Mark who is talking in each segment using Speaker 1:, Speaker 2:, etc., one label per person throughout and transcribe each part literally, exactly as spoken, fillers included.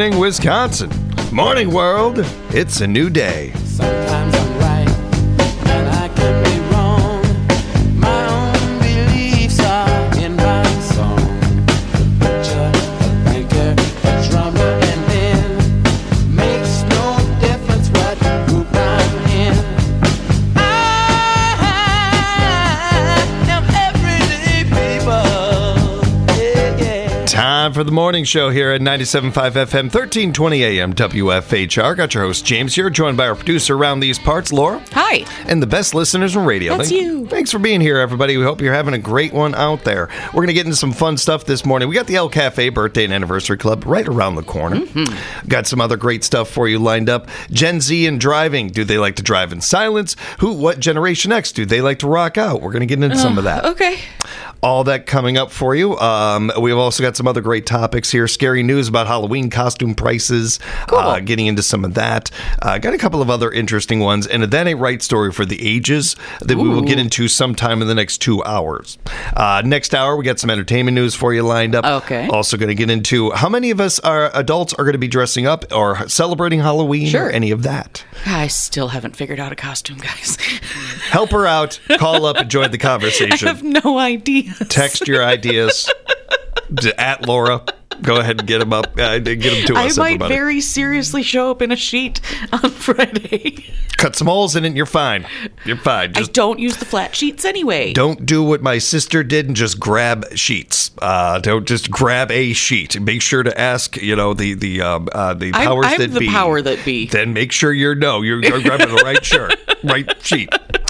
Speaker 1: morning, Wisconsin. Morning, world. It's a new day.
Speaker 2: Sometimes I'm right, and I can be wrong. My own beliefs are in my song. A butcher, a banker, a drummer, and then makes no difference what group I'm in. I am everyday people. Yeah, yeah.
Speaker 1: Time for the morning show here at ninety-seven point five F M, thirteen twenty A M, W F H R. Got your host, James, here, joined by our producer around these parts, Laura.
Speaker 3: Hi.
Speaker 1: And the best listeners in radio.
Speaker 3: That's
Speaker 1: Thank-
Speaker 3: you.
Speaker 1: Thanks for being here, everybody. We hope you're having a great one out there. We're going to get into some fun stuff this morning. We got the El Cafe Birthday and Anniversary Club right around the corner. Mm-hmm. Got some other great stuff for you lined up. Gen Z and driving. Do they like to drive in silence? Who? What Generation X? Do they like to rock out? We're going to get into uh, some of that.
Speaker 3: Okay.
Speaker 1: All that coming up for you. Um, we've also got some other great topics here. Scary news about Halloween costume prices.
Speaker 3: Cool.
Speaker 1: Uh, getting into some of that. Uh, got a couple of other interesting ones. And a That Ain't Right story for the ages that Ooh. we will get into sometime in the next two hours. Uh, next hour, we got some entertainment news for you lined up.
Speaker 3: Okay.
Speaker 1: Also going to get into how many of us are adults are going to be dressing up or celebrating Halloween
Speaker 3: sure.
Speaker 1: or any of that.
Speaker 3: I still haven't figured out a costume, guys.
Speaker 1: Help her out. Call up and join the conversation.
Speaker 3: I have no idea.
Speaker 1: Text your ideas to at Laura. Go ahead and get them up. Uh, get them to
Speaker 3: I
Speaker 1: us.
Speaker 3: I might
Speaker 1: everybody.
Speaker 3: very seriously show up in a sheet on Friday.
Speaker 1: Cut some holes in it and you're fine. You're fine. Just
Speaker 3: I don't use the flat sheets anyway.
Speaker 1: don't do what my sister did and just grab sheets. Uh, don't just grab a sheet. Make sure to ask, you know, the the um, uh, the
Speaker 3: I'm,
Speaker 1: powers
Speaker 3: I'm
Speaker 1: that
Speaker 3: the
Speaker 1: be.
Speaker 3: power that be.
Speaker 1: Then make sure you're no, you're, you're grabbing the right shirt, right sheet.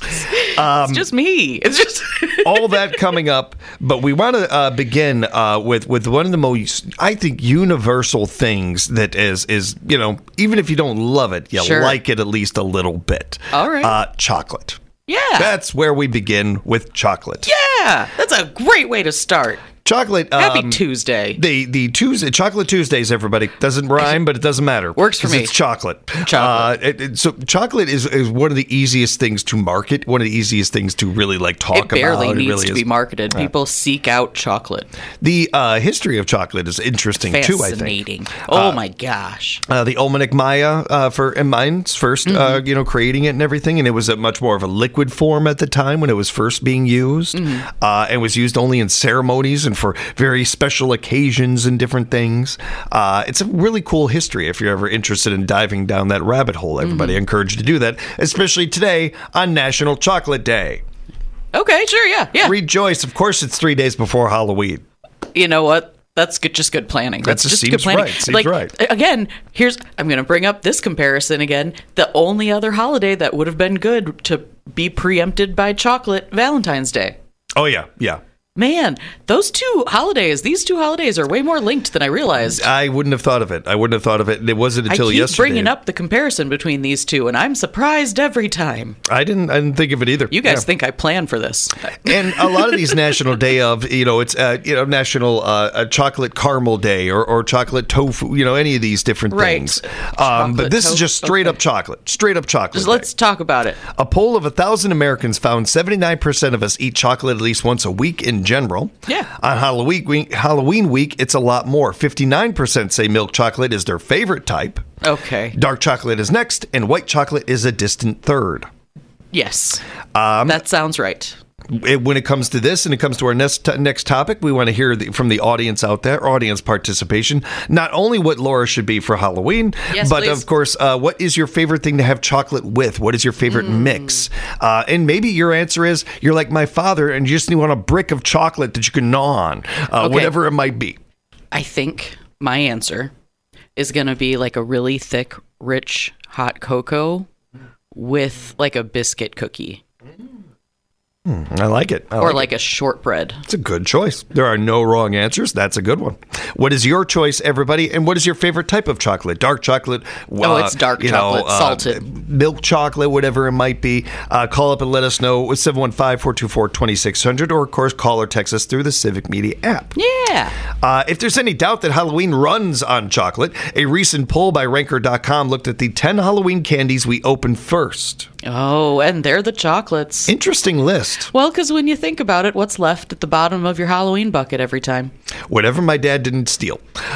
Speaker 3: It's just me. It's just
Speaker 1: All that coming up, but we want to uh, begin uh, with with one of the most, I think, universal things that is is you know, even if you don't love it, you
Speaker 3: Sure.
Speaker 1: like it at least a little bit.
Speaker 3: All right.
Speaker 1: uh, chocolate.
Speaker 3: yeah.
Speaker 1: That's where we begin with chocolate.
Speaker 3: yeah. That's a great way to start.
Speaker 1: Chocolate.
Speaker 3: Happy
Speaker 1: um,
Speaker 3: Tuesday.
Speaker 1: The the Tuesday Chocolate Tuesdays, everybody, doesn't rhyme, but it doesn't matter.
Speaker 3: Works for
Speaker 1: 'Cause
Speaker 3: me.
Speaker 1: It's chocolate.
Speaker 3: Chocolate.
Speaker 1: Uh, it, it- so chocolate is, is one of the easiest things to market. One of the easiest things to really like talk
Speaker 3: It barely
Speaker 1: about.
Speaker 3: needs
Speaker 1: it really
Speaker 3: to
Speaker 1: is.
Speaker 3: be marketed. People seek out chocolate.
Speaker 1: The uh, history of chocolate is interesting too. I think.
Speaker 3: Fascinating. Oh my gosh.
Speaker 1: Uh, the Almanac Maya uh, for and mine's first,
Speaker 3: Mm-hmm.
Speaker 1: uh, you know, creating it and everything, and it was a much more of a liquid form at the time when it was first being used,
Speaker 3: Mm-hmm.
Speaker 1: uh, and was used only in ceremonies and for very special occasions and different things. Uh, it's a really cool history. If you're ever interested in diving down that rabbit hole, everybody,
Speaker 3: Mm-hmm.
Speaker 1: I encourage you to do that, especially today on National Chocolate Day.
Speaker 3: Okay, sure, yeah, yeah.
Speaker 1: Rejoice! Of course, it's three days before Halloween.
Speaker 3: You know what? That's good, just good planning.
Speaker 1: That
Speaker 3: That's
Speaker 1: just
Speaker 3: just
Speaker 1: seems
Speaker 3: good planning.
Speaker 1: right. Seems
Speaker 3: like,
Speaker 1: right.
Speaker 3: Again, here's I'm going to bring up this comparison again. The only other holiday that would have been good to be preempted by chocolate, Valentine's Day.
Speaker 1: Oh yeah, yeah.
Speaker 3: Man, those two holidays, these two holidays are way more linked than I realized.
Speaker 1: I wouldn't have thought of it. I wouldn't have thought of it. It wasn't
Speaker 3: I
Speaker 1: until
Speaker 3: keep
Speaker 1: yesterday.
Speaker 3: bringing up the comparison between these two, and I'm surprised every time.
Speaker 1: I didn't. I didn't think of it either.
Speaker 3: You guys
Speaker 1: Yeah.
Speaker 3: think I plan for this?
Speaker 1: And a lot of these National Day of, you know, it's uh, you know National uh, uh, Chocolate Caramel Day or, or Chocolate Tofu, you know, any of these different
Speaker 3: Right.
Speaker 1: things. Um, but
Speaker 3: Chocolate
Speaker 1: this is
Speaker 3: tofu,
Speaker 1: just straight up
Speaker 3: okay.
Speaker 1: chocolate, straight up chocolate.
Speaker 3: Just
Speaker 1: day.
Speaker 3: let's talk about it.
Speaker 1: A poll of a thousand Americans found seventy-nine percent of us eat chocolate at least once a week in general.
Speaker 3: Yeah.
Speaker 1: On Halloween week, Halloween week, it's a lot more. fifty-nine percent say milk chocolate is their favorite type.
Speaker 3: Okay.
Speaker 1: Dark chocolate is next, and white chocolate is a distant third.
Speaker 3: Yes.
Speaker 1: Um,
Speaker 3: that sounds right.
Speaker 1: It- when it comes to this and it comes to our next next topic, we want to hear the, from the audience out there, audience participation, not only what Laura should be for Halloween,
Speaker 3: Yes,
Speaker 1: but
Speaker 3: please.
Speaker 1: of course, uh, what is your favorite thing to have chocolate with? What is your favorite
Speaker 3: Mm.
Speaker 1: mix? Uh, and maybe your answer is you're like my father and you just want a brick of chocolate that you can gnaw on, uh,
Speaker 3: Okay.
Speaker 1: whatever it might be.
Speaker 3: I think my answer is going to be like a really thick, rich, hot cocoa with like a biscuit cookie
Speaker 1: I like it. I
Speaker 3: or
Speaker 1: like
Speaker 3: like a shortbread.
Speaker 1: It's a good choice. There are no wrong answers. That's a good one. What is your choice, everybody? And what is your favorite type of chocolate? Dark chocolate?
Speaker 3: Oh, it's dark
Speaker 1: you
Speaker 3: chocolate,
Speaker 1: know, uh,
Speaker 3: salted.
Speaker 1: Milk chocolate, whatever it might be. Uh, call up and let us know with seven one five, four two four, two six zero zero, or, of course, call or text us through the Civic Media app.
Speaker 3: Yeah.
Speaker 1: Uh, if there's any doubt that Halloween runs on chocolate, a recent poll by Ranker dot com looked at the ten Halloween candies we opened first.
Speaker 3: Oh, and they're the chocolates.
Speaker 1: Interesting list.
Speaker 3: Well, because when you think about it, what's left at the bottom of your Halloween bucket every time?
Speaker 1: Whatever my dad didn't steal.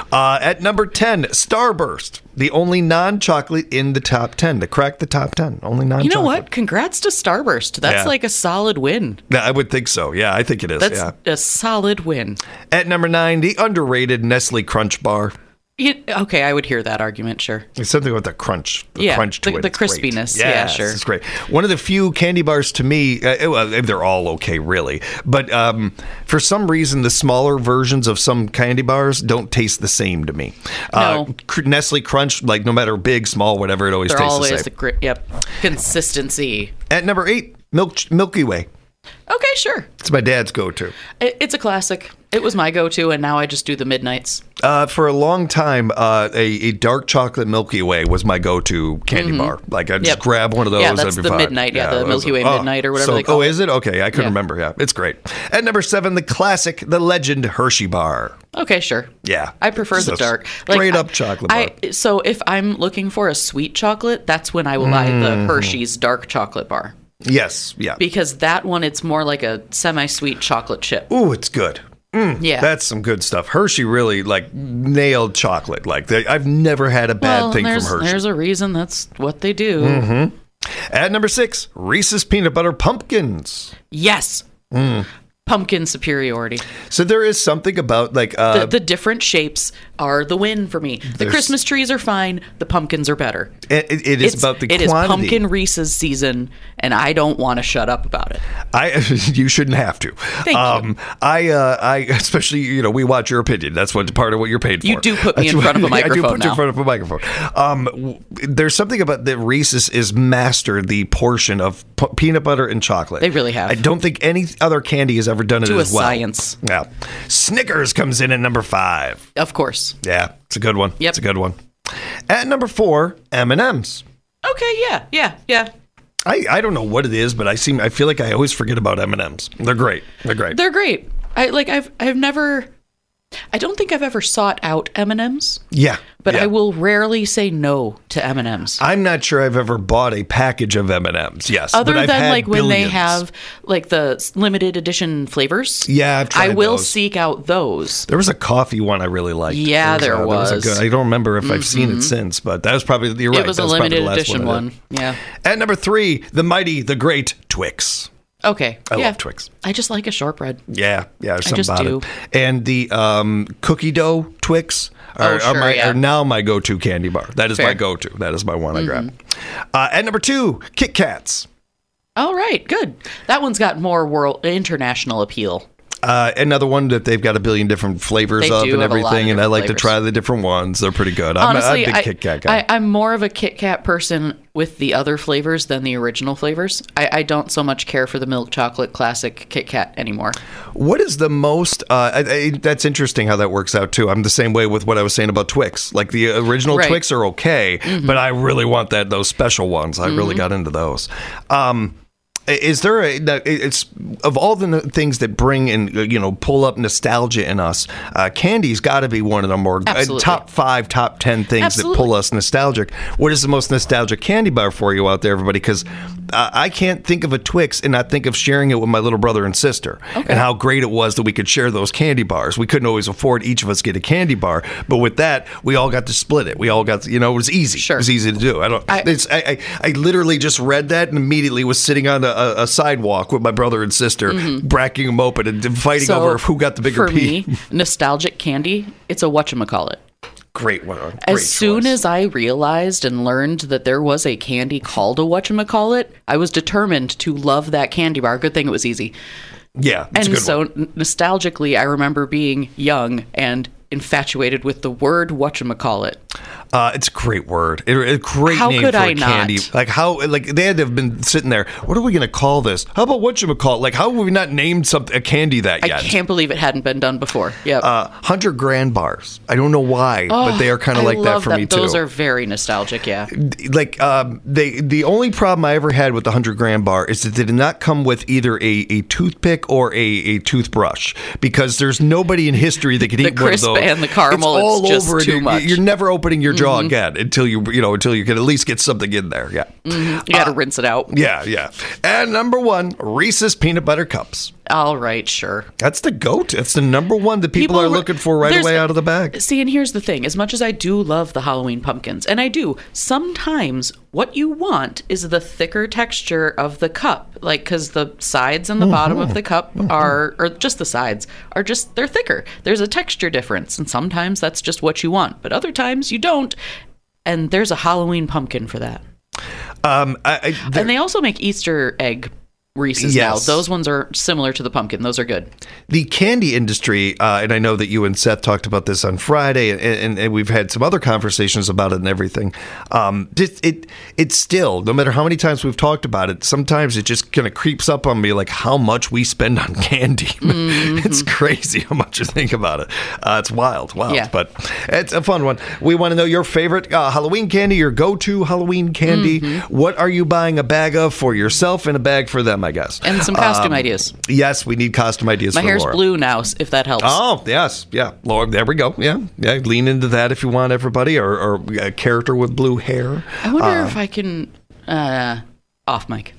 Speaker 1: Uh, at number ten, Starburst, the only non-chocolate in the top ten to crack the top ten. Only non-chocolate.
Speaker 3: You know what? Congrats to Starburst. That's
Speaker 1: Yeah.
Speaker 3: like a solid win.
Speaker 1: Yeah, I would think so. Yeah, I think it is.
Speaker 3: That's
Speaker 1: yeah.
Speaker 3: a solid win.
Speaker 1: At number nine, the underrated Nestle Crunch Bar.
Speaker 3: You- okay, I would hear that argument, sure.
Speaker 1: It's something with the crunch. The
Speaker 3: Yeah,
Speaker 1: crunch to
Speaker 3: the-
Speaker 1: it.
Speaker 3: the
Speaker 1: It's great.
Speaker 3: crispiness. Yeah,
Speaker 1: Yes,
Speaker 3: sure.
Speaker 1: It's great. One of the few candy bars to me, uh, well, they're all okay, really. But um, for some reason, the smaller versions of some candy bars don't taste the same to me. Uh,
Speaker 3: No.
Speaker 1: Cr- Nestle Crunch, like no matter big, small, whatever, it always
Speaker 3: They're
Speaker 1: tastes
Speaker 3: always
Speaker 1: the
Speaker 3: the
Speaker 1: same.
Speaker 3: gri- yep consistency.
Speaker 1: At number eight, Milk Milky Way.
Speaker 3: Okay, sure.
Speaker 1: It's my dad's go-to.
Speaker 3: It, it's a classic. It was my go-to, and now I just do the midnights.
Speaker 1: Uh, for a long time, uh, a, a dark chocolate Milky Way was my go-to candy bar. Like, I'd just
Speaker 3: Yep.
Speaker 1: grab one of those.
Speaker 3: Yeah, that's
Speaker 1: I'd be
Speaker 3: the
Speaker 1: fine.
Speaker 3: midnight, yeah, the
Speaker 1: it was-
Speaker 3: Milky Way
Speaker 1: oh,
Speaker 3: midnight or whatever
Speaker 1: so-
Speaker 3: they call
Speaker 1: Oh,
Speaker 3: it.
Speaker 1: is it? Okay, I couldn't
Speaker 3: Yeah.
Speaker 1: remember. Yeah, it's great. At number seven, the classic, the legend Hershey bar.
Speaker 3: Okay, sure.
Speaker 1: Yeah.
Speaker 3: I prefer
Speaker 1: It's
Speaker 3: the
Speaker 1: a
Speaker 3: dark.
Speaker 1: straight
Speaker 3: I-
Speaker 1: up chocolate bar.
Speaker 3: I, so if I'm looking for a sweet chocolate, that's when I will buy
Speaker 1: Mm-hmm.
Speaker 3: the Hershey's dark chocolate bar.
Speaker 1: Yes, yeah.
Speaker 3: Because that one, it's more like a semi-sweet chocolate chip.
Speaker 1: Ooh, it's good.
Speaker 3: Yeah.
Speaker 1: That's some good stuff. Hershey really like nailed chocolate. Like they, I've never had a bad
Speaker 3: well,
Speaker 1: thing from
Speaker 3: there's,
Speaker 1: Hershey.
Speaker 3: there's a reason that's what they do.
Speaker 1: Mm-hmm. At number six, Reese's Peanut Butter Pumpkins.
Speaker 3: Yes.
Speaker 1: Mm.
Speaker 3: Pumpkin superiority.
Speaker 1: So there is something about like uh,
Speaker 3: The, the different shapes are the win for me. The
Speaker 1: There's-
Speaker 3: Christmas trees are fine. The pumpkins are better.
Speaker 1: it, it is
Speaker 3: It's,
Speaker 1: about the
Speaker 3: it is
Speaker 1: quantity.
Speaker 3: pumpkin Reese's season, and I don't want to shut up about it.
Speaker 1: I you shouldn't have to.
Speaker 3: Thank
Speaker 1: um,
Speaker 3: you.
Speaker 1: I uh, I especially you know we watch your opinion. That's what part of what you're paid for.
Speaker 3: You do put me
Speaker 1: That's
Speaker 3: in
Speaker 1: what-
Speaker 3: front of a
Speaker 1: I do
Speaker 3: microphone
Speaker 1: put you in
Speaker 3: now.
Speaker 1: front of a microphone. Um, w- there's something about that Reese's is mastered the portion of p- peanut butter and chocolate.
Speaker 3: They really have.
Speaker 1: I don't think any other candy has ever done it
Speaker 3: To a
Speaker 1: as well.
Speaker 3: science.
Speaker 1: Yeah. Snickers comes in at number five.
Speaker 3: Of course.
Speaker 1: Yeah, it's a good one.
Speaker 3: Yep.
Speaker 1: It's a good one. At number four, M and M's.
Speaker 3: Okay, yeah, yeah, yeah.
Speaker 1: I, I don't know what it is, but I seem I feel like I always forget about M and M's. They're great. They're great.
Speaker 3: They're great. I like I've I've never I don't think I've ever sought out M and M's,
Speaker 1: yeah.
Speaker 3: but
Speaker 1: yeah.
Speaker 3: I will rarely say no to M and M's.
Speaker 1: I'm not sure I've ever bought a package of M and M's. Yes,
Speaker 3: Other
Speaker 1: but I've
Speaker 3: than
Speaker 1: had
Speaker 3: like when they
Speaker 1: billions.
Speaker 3: have like the s- limited edition flavors.
Speaker 1: Yeah, I've tried
Speaker 3: I will
Speaker 1: those.
Speaker 3: seek out those.
Speaker 1: There was a coffee one I really liked.
Speaker 3: Yeah, there
Speaker 1: uh,
Speaker 3: was.
Speaker 1: a good, I don't remember if I've seen it since, but that was probably you're right.
Speaker 3: It was
Speaker 1: that
Speaker 3: a
Speaker 1: probably
Speaker 3: limited
Speaker 1: the last
Speaker 3: edition
Speaker 1: I
Speaker 3: one.
Speaker 1: did.
Speaker 3: Yeah.
Speaker 1: At number three, the mighty, the great Twix.
Speaker 3: Okay.
Speaker 1: I
Speaker 3: yeah.
Speaker 1: love Twix.
Speaker 3: I just like a shortbread.
Speaker 1: Yeah, yeah, there's
Speaker 3: I
Speaker 1: something
Speaker 3: just
Speaker 1: about
Speaker 3: do.
Speaker 1: it. And the um, cookie dough Twix are,
Speaker 3: Oh,
Speaker 1: are,
Speaker 3: sure,
Speaker 1: my,
Speaker 3: yeah.
Speaker 1: are now my go-to candy bar. That is my
Speaker 3: Fair.
Speaker 1: go-to. That is my one I grab.
Speaker 3: Mm-hmm.
Speaker 1: Uh, at number two, Kit Kats.
Speaker 3: All right, good. That one's got more world international appeal.
Speaker 1: Uh, another one that they've got a billion different flavors
Speaker 3: They
Speaker 1: of
Speaker 3: do
Speaker 1: and
Speaker 3: have a lot of
Speaker 1: everything, and I
Speaker 3: different
Speaker 1: like to
Speaker 3: flavors.
Speaker 1: try the different ones. They're pretty good. I'm,
Speaker 3: Honestly,
Speaker 1: a, I'm a big
Speaker 3: I,
Speaker 1: Kit Kat guy.
Speaker 3: I, I'm more of a Kit Kat person with the other flavors than the original flavors. I, I don't so much care for the milk chocolate classic Kit Kat anymore.
Speaker 1: What is the most? Uh, I, I, that's interesting how that works out too. I'm the same way with what I was saying about Twix. Like the original
Speaker 3: Right.
Speaker 1: Twix are okay, but I really want that those special ones. I really got into those. Um, is there a? It's of all the things that bring and uh, you know pull up nostalgia in us. Uh, candy's got to be one of the more uh,
Speaker 3: Absolutely.
Speaker 1: top five, top ten things
Speaker 3: Absolutely.
Speaker 1: that pull us nostalgic. What is the most nostalgic candy bar for you out there, everybody? Because uh, I can't think of a Twix and not think of sharing it with my little brother and sister,
Speaker 3: Okay.
Speaker 1: and how great it was that we could share those candy bars. We couldn't always afford each of us get a candy bar, but with that, we all got to split it. We all got, to, you know, it was easy.
Speaker 3: Sure.
Speaker 1: It was easy to do. I don't.
Speaker 3: I-
Speaker 1: it's, I, I I literally just read that and immediately was sitting on a, a, a sidewalk with my brother and sister, bracking them open and fighting
Speaker 3: So,
Speaker 1: over who got the bigger
Speaker 3: for
Speaker 1: piece.
Speaker 3: me, nostalgic candy, it's a whatchamacallit.
Speaker 1: Great one. Great
Speaker 3: As soon
Speaker 1: choice.
Speaker 3: as I realized and learned that there was a candy called a whatchamacallit, I was determined to love that candy bar. Good thing it was easy.
Speaker 1: yeah, it's a
Speaker 3: And
Speaker 1: good
Speaker 3: so
Speaker 1: one.
Speaker 3: n- nostalgically, I remember being young and infatuated with the word whatchamacallit.
Speaker 1: Uh, it's a great word. It, a great
Speaker 3: How
Speaker 1: name
Speaker 3: could
Speaker 1: for
Speaker 3: I
Speaker 1: a candy.
Speaker 3: not?
Speaker 1: Like how, like they had to have been sitting there. What are we going to call this? How about whatchamacallit? Like how have we not named something a candy that
Speaker 3: I
Speaker 1: yet?
Speaker 3: can't believe it hadn't been done before. Yep.
Speaker 1: Uh, hundred grand bars. I don't know why, but they are kind of
Speaker 3: I
Speaker 1: like that
Speaker 3: love
Speaker 1: for me too.
Speaker 3: Those are very nostalgic, yeah.
Speaker 1: like um, they the only problem I ever had with the hundred gram bar is that they did not come with either a, a toothpick or a, a toothbrush because there's nobody in history that could eat
Speaker 3: crisp
Speaker 1: one of those.
Speaker 3: and the caramel,
Speaker 1: it's all
Speaker 3: it's just
Speaker 1: over and
Speaker 3: too
Speaker 1: you're,
Speaker 3: much.
Speaker 1: You're never opening your jaw again until you you know until you can at least get something in there. Yeah,
Speaker 3: You got to rinse it out.
Speaker 1: yeah, yeah. And number one, Reese's peanut butter cups.
Speaker 3: All right, sure.
Speaker 1: That's the goat. It's the number one that people,
Speaker 3: People
Speaker 1: are
Speaker 3: were-
Speaker 1: looking for right
Speaker 3: there's-
Speaker 1: away out of the bag.
Speaker 3: See, and here's the thing. As much as I do love the Halloween pumpkins, and I do, sometimes what you want is the thicker texture of the cup. Like, because the sides and the bottom of the cup are, or just the sides, are just, they're thicker. There's a texture difference, and sometimes that's just what you want. But other times you don't. And there's a Halloween pumpkin for that.
Speaker 1: Um, I, I, there-
Speaker 3: And they also make Easter egg Reese's
Speaker 1: Yes.
Speaker 3: now. Those ones are similar to the pumpkin. Those are good.
Speaker 1: the candy industry, uh, and I know that you and Seth talked about this on Friday, and, and, and we've had some other conversations about it and everything. Um, it, it it's still, no matter how many times we've talked about it, sometimes it just kind of creeps up on me like how much we spend on candy.
Speaker 3: Mm-hmm.
Speaker 1: It's crazy how much you think about it. Uh, it's wild, wild,
Speaker 3: Yeah.
Speaker 1: but it's a fun one. We want to know your favorite uh, Halloween candy, your go-to Halloween candy.
Speaker 3: Mm-hmm.
Speaker 1: What are you buying a bag of for yourself and a bag for them, I guess?
Speaker 3: And some costume
Speaker 1: Um,
Speaker 3: ideas.
Speaker 1: Yes, we need costume ideas
Speaker 3: My
Speaker 1: for
Speaker 3: hair's
Speaker 1: Laura.
Speaker 3: blue now, if that helps.
Speaker 1: Oh, yes. Yeah. Lord, there we go. Yeah. Yeah. Lean into that if you want, everybody, or, or a character with blue hair.
Speaker 3: I wonder if I can uh, off mic.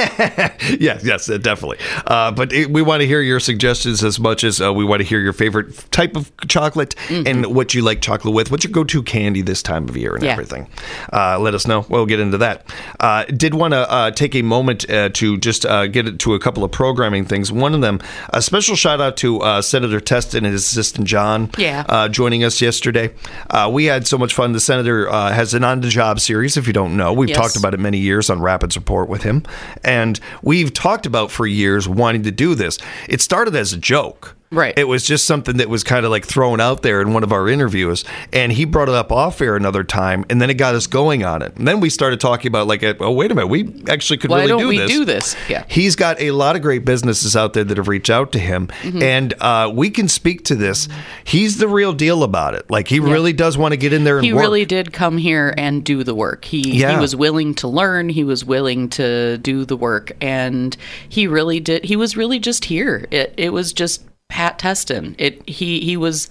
Speaker 1: Yes, yes, uh, definitely. Uh, but it, we want to hear your suggestions as much as uh, we want to hear your favorite type of chocolate
Speaker 3: Mm-hmm.
Speaker 1: and what you like chocolate with. What's your go-to candy this time of year and
Speaker 3: Yeah.
Speaker 1: everything? Uh, let us know. We'll get into that. Uh, did want to uh, take a moment uh, to just uh, get into a couple of programming things. One of them, a special shout out to uh, Senator Teston and his assistant John
Speaker 3: Yeah.
Speaker 1: uh, joining us yesterday. Uh, we had so much fun. The Senator uh, has an on-the-job series, if you don't know. We've
Speaker 3: Yes.
Speaker 1: talked about it many years on Rapids Report with him. And we've talked about for years wanting to do this. It started as a joke.
Speaker 3: Right.
Speaker 1: It was just something that was kind of like thrown out there in one of our interviews. And he brought it up off air another time. And then it got us going on it. And then we started talking about like, oh, wait a minute. We actually could
Speaker 3: Why
Speaker 1: really
Speaker 3: don't
Speaker 1: do
Speaker 3: we
Speaker 1: this.
Speaker 3: do this? Yeah.
Speaker 1: He's got a lot of great businesses out there that have reached out to him.
Speaker 3: Mm-hmm.
Speaker 1: And uh, we can speak to this. He's the real deal about it. Like he really does want to get in there and
Speaker 3: He
Speaker 1: work.
Speaker 3: really did come here and do the work. He
Speaker 1: Yeah.
Speaker 3: he was willing to learn. He was willing to do the work, and he really did. He was really just here. It it was just Pat Teston. It he he was.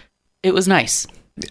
Speaker 3: It was nice.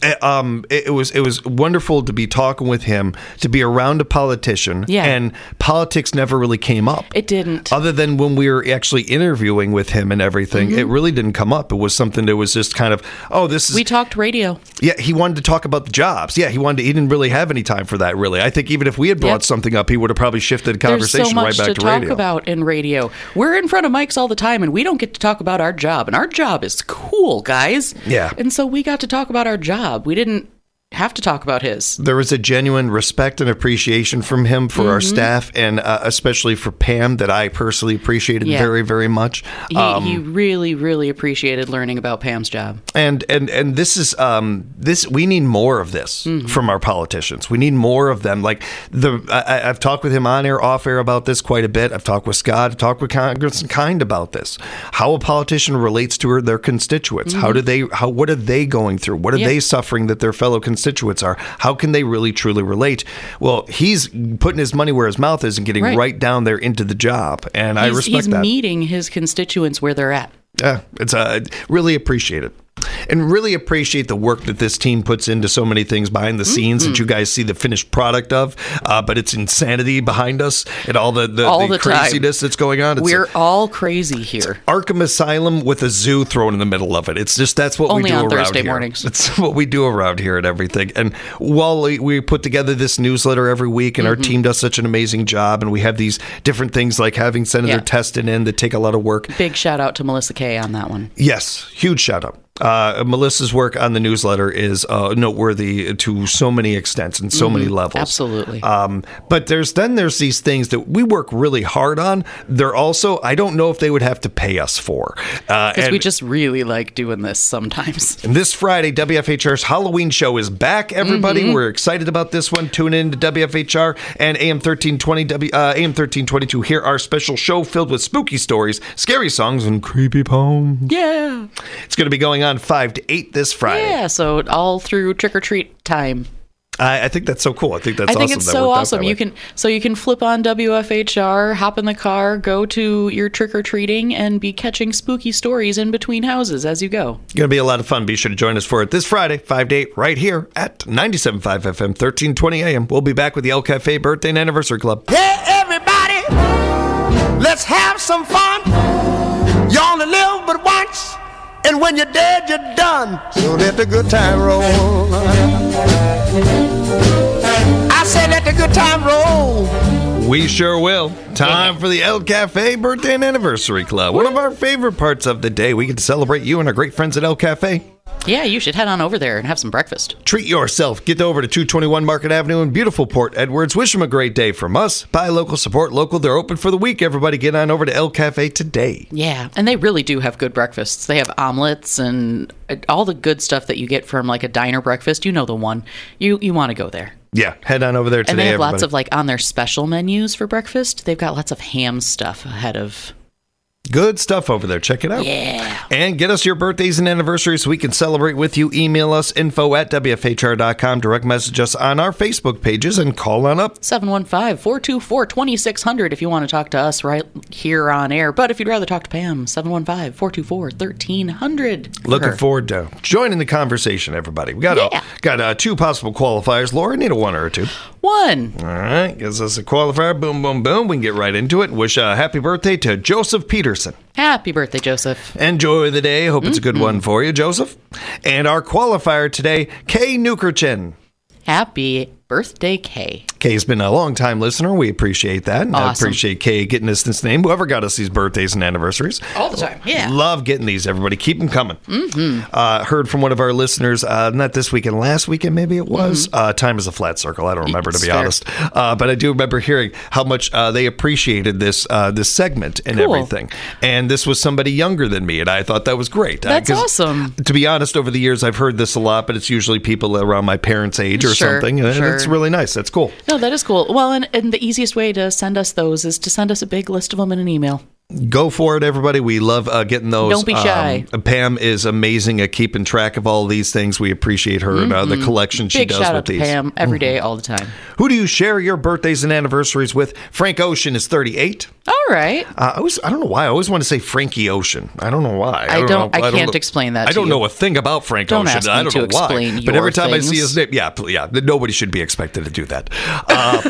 Speaker 1: um, it, it was it was wonderful to be talking with him, to be around a politician,
Speaker 3: Yeah.
Speaker 1: and politics never really came up.
Speaker 3: It didn't.
Speaker 1: Other than when we were actually interviewing with him and everything, it really didn't come up. It was something that was just kind of, oh, this is.
Speaker 3: We talked radio.
Speaker 1: yeah, he wanted to talk about the jobs. Yeah, he wanted. To, he didn't really have any time for that. Really, I think even if we had brought
Speaker 3: Yep.
Speaker 1: something up, he would have probably shifted the
Speaker 3: There's
Speaker 1: conversation
Speaker 3: so much
Speaker 1: right back
Speaker 3: to,
Speaker 1: to,
Speaker 3: talk
Speaker 1: radio.
Speaker 3: about in radio. We're in front of mics all the time, and we don't get to talk about our job. And our job is cool, guys.
Speaker 1: Yeah.
Speaker 3: And so we got to talk about our job. We didn't have to talk about his.
Speaker 1: There was a genuine respect and appreciation from him for our
Speaker 3: Mm-hmm.
Speaker 1: staff, and uh, especially for Pam, that I personally appreciated
Speaker 3: Yeah.
Speaker 1: very, very much.
Speaker 3: He,
Speaker 1: Um,
Speaker 3: he really, really appreciated learning about Pam's job.
Speaker 1: And and and this is um this we need more of this
Speaker 3: Mm-hmm.
Speaker 1: from our politicians. We need more of them. Like the I, I've talked with him on air, off air about this quite a bit. I've talked with Scott. I've talked with Congressman Kind about this. How a politician relates to her, their constituents. How do they? How what are they going through? What are
Speaker 3: Mm-hmm. Yeah.
Speaker 1: they suffering that their fellow constituents are? How can they really truly relate? Well, he's putting his money where his mouth is and getting right,
Speaker 3: Right.
Speaker 1: down there into the job, and I
Speaker 3: He's,
Speaker 1: respect
Speaker 3: he's
Speaker 1: that.
Speaker 3: meeting his constituents where they're at.
Speaker 1: Yeah, it's uh, really appreciate it. And really appreciate the work that this team puts into so many things behind the scenes
Speaker 3: Mm-hmm.
Speaker 1: that you guys see the finished product of. Uh, but it's insanity behind us and all the, the,
Speaker 3: All
Speaker 1: the
Speaker 3: the time.
Speaker 1: craziness that's going on. It's
Speaker 3: We're all crazy here.
Speaker 1: Arkham Asylum with a zoo thrown in the middle of it. It's just that's what
Speaker 3: Only
Speaker 1: we do
Speaker 3: on
Speaker 1: around
Speaker 3: Thursday
Speaker 1: here.
Speaker 3: mornings.
Speaker 1: That's what we do around here and everything. And while we- we put together this newsletter every week, and our
Speaker 3: Mm-hmm.
Speaker 1: team does such an amazing job, and we have these different things like having Senator
Speaker 3: Yeah.
Speaker 1: Teston in that take a lot of work.
Speaker 3: Big shout out to Melissa Kay on that one.
Speaker 1: Yes, huge shout out. Uh, Melissa's work on the newsletter is uh, noteworthy to so many extents and so many levels.
Speaker 3: Absolutely.
Speaker 1: Um, but there's then there's these things that we work really hard on. They're also I don't know if they would have to pay us for. Uh,
Speaker 3: Because
Speaker 1: and,
Speaker 3: we just really like doing this sometimes.
Speaker 1: and this Friday, W F H R's Halloween show is back. Everybody,
Speaker 3: Mm-hmm.
Speaker 1: we're excited about this one. Tune in to W F H R and A M thirteen twenty, W, uh, A M thirteen twenty-two. Hear our special show filled with spooky stories, scary songs, and creepy poems.
Speaker 3: Yeah.
Speaker 1: It's going to be going on five to eight this Friday.
Speaker 3: Yeah. So all through trick or treat time.
Speaker 1: I, I think that's so cool. I think that's
Speaker 3: I think
Speaker 1: awesome.
Speaker 3: it's
Speaker 1: that
Speaker 3: so
Speaker 1: worked out
Speaker 3: awesome.
Speaker 1: that
Speaker 3: You
Speaker 1: way.
Speaker 3: can so you can flip on W F H R, hop in the car, go to your trick or treating, and be catching spooky stories in between houses as you go.
Speaker 1: It's going to be a lot of fun. Be sure to join us for it this Friday, five to eight, right here at ninety-seven point five F M, thirteen twenty A M. We'll be back with the El Cafe Birthday and Anniversary Club.
Speaker 4: Hey, everybody, let's have some fun. You only live but once, and when you're dead, you're done. So let the good time roll. I said let the good time roll.
Speaker 1: We sure will. Time for the El Cafe Birthday and Anniversary Club. One of our favorite parts of the day. We get to celebrate you and our great friends at El Cafe.
Speaker 3: Yeah, you should head on over there and have some breakfast.
Speaker 1: Treat yourself. Get over to two twenty-one Market Avenue in beautiful Port Edwards. Wish them a great day from us. Buy local, support local. They're open for the week. Everybody get on over to El Cafe today.
Speaker 3: Yeah, and they really do have good breakfasts. They have omelets and all the good stuff that you get from like a diner breakfast. You know the one. You you want to go there.
Speaker 1: Yeah, head on over there today,
Speaker 3: And they have
Speaker 1: everybody.
Speaker 3: lots of like on their special menus for breakfast. They've got lots of ham stuff ahead of...
Speaker 1: Good stuff over there. Check it out.
Speaker 3: Yeah.
Speaker 1: And get us your birthdays and anniversaries so we can celebrate with you. Email us info at W F H R dot com. Direct message us on our Facebook pages and call on up.
Speaker 3: seven one five, four two four, two six zero zero if you want to talk to us right here on air. But if you'd rather talk to Pam, seven one five, four two four, one three zero zero.
Speaker 1: Looking forward to joining the conversation, everybody. We got
Speaker 3: Yeah.
Speaker 1: a, got uh, two possible qualifiers. Laura, need a one or a two.
Speaker 3: One.
Speaker 1: All right, gives us a qualifier. Boom, boom, boom. We can get right into it. Wish a happy birthday to Joseph Peterson.
Speaker 3: Happy birthday, Joseph.
Speaker 1: Enjoy the day. Hope it's a good one for you, Joseph. And our qualifier today, Kay Nukerchen.
Speaker 3: Happy birthday, Kay.
Speaker 1: Kay's been a long-time listener. We appreciate that. And I
Speaker 3: Awesome.
Speaker 1: appreciate Kay getting us this name. Whoever got us these birthdays and anniversaries.
Speaker 3: All the time, yeah.
Speaker 1: Love getting these, everybody. Keep them coming. Mm-hmm. Uh, heard from one of our listeners, uh, not this weekend, last weekend maybe it was. Mm-hmm. Uh, time is a flat circle. I don't remember,
Speaker 3: It's
Speaker 1: to be
Speaker 3: fair.
Speaker 1: honest. Uh, but I do remember hearing how much uh, they appreciated this uh, this segment and
Speaker 3: Cool.
Speaker 1: everything. And this was somebody younger than me, and I thought that was great.
Speaker 3: That's
Speaker 1: Uh, 'cause
Speaker 3: awesome.
Speaker 1: To be honest, over the years, I've heard this a lot, but it's usually people around my parents' age or
Speaker 3: Sure,
Speaker 1: something. And
Speaker 3: sure.
Speaker 1: it's really nice. That's cool.
Speaker 3: No, that is cool. Well, and, and the easiest way to send us those is to send us a big list of them in an email.
Speaker 1: Go for it, everybody. We love uh, getting those.
Speaker 3: Don't be shy.
Speaker 1: Um, Pam is amazing at keeping track of all these things. We appreciate her and uh, the collection she
Speaker 3: Big
Speaker 1: does
Speaker 3: shout
Speaker 1: with
Speaker 3: out to
Speaker 1: these. Mm-hmm.
Speaker 3: Pam every day, all the time.
Speaker 1: Who do you share your birthdays and anniversaries with? Frank Ocean is thirty-eight.
Speaker 3: All right.
Speaker 1: Uh, I always, I don't know why. I always want to say Frankie Ocean. I don't know why.
Speaker 3: I don't-
Speaker 1: know,
Speaker 3: I can't
Speaker 1: know-
Speaker 3: explain that
Speaker 1: I
Speaker 3: to
Speaker 1: don't
Speaker 3: you.
Speaker 1: know a thing about Frank
Speaker 3: Don't
Speaker 1: Ocean.
Speaker 3: ask me
Speaker 1: I don't
Speaker 3: to
Speaker 1: know why.
Speaker 3: explain
Speaker 1: But every
Speaker 3: your
Speaker 1: time I see
Speaker 3: things.
Speaker 1: his name, yeah, pl- yeah, nobody should be expected to do that. Uh,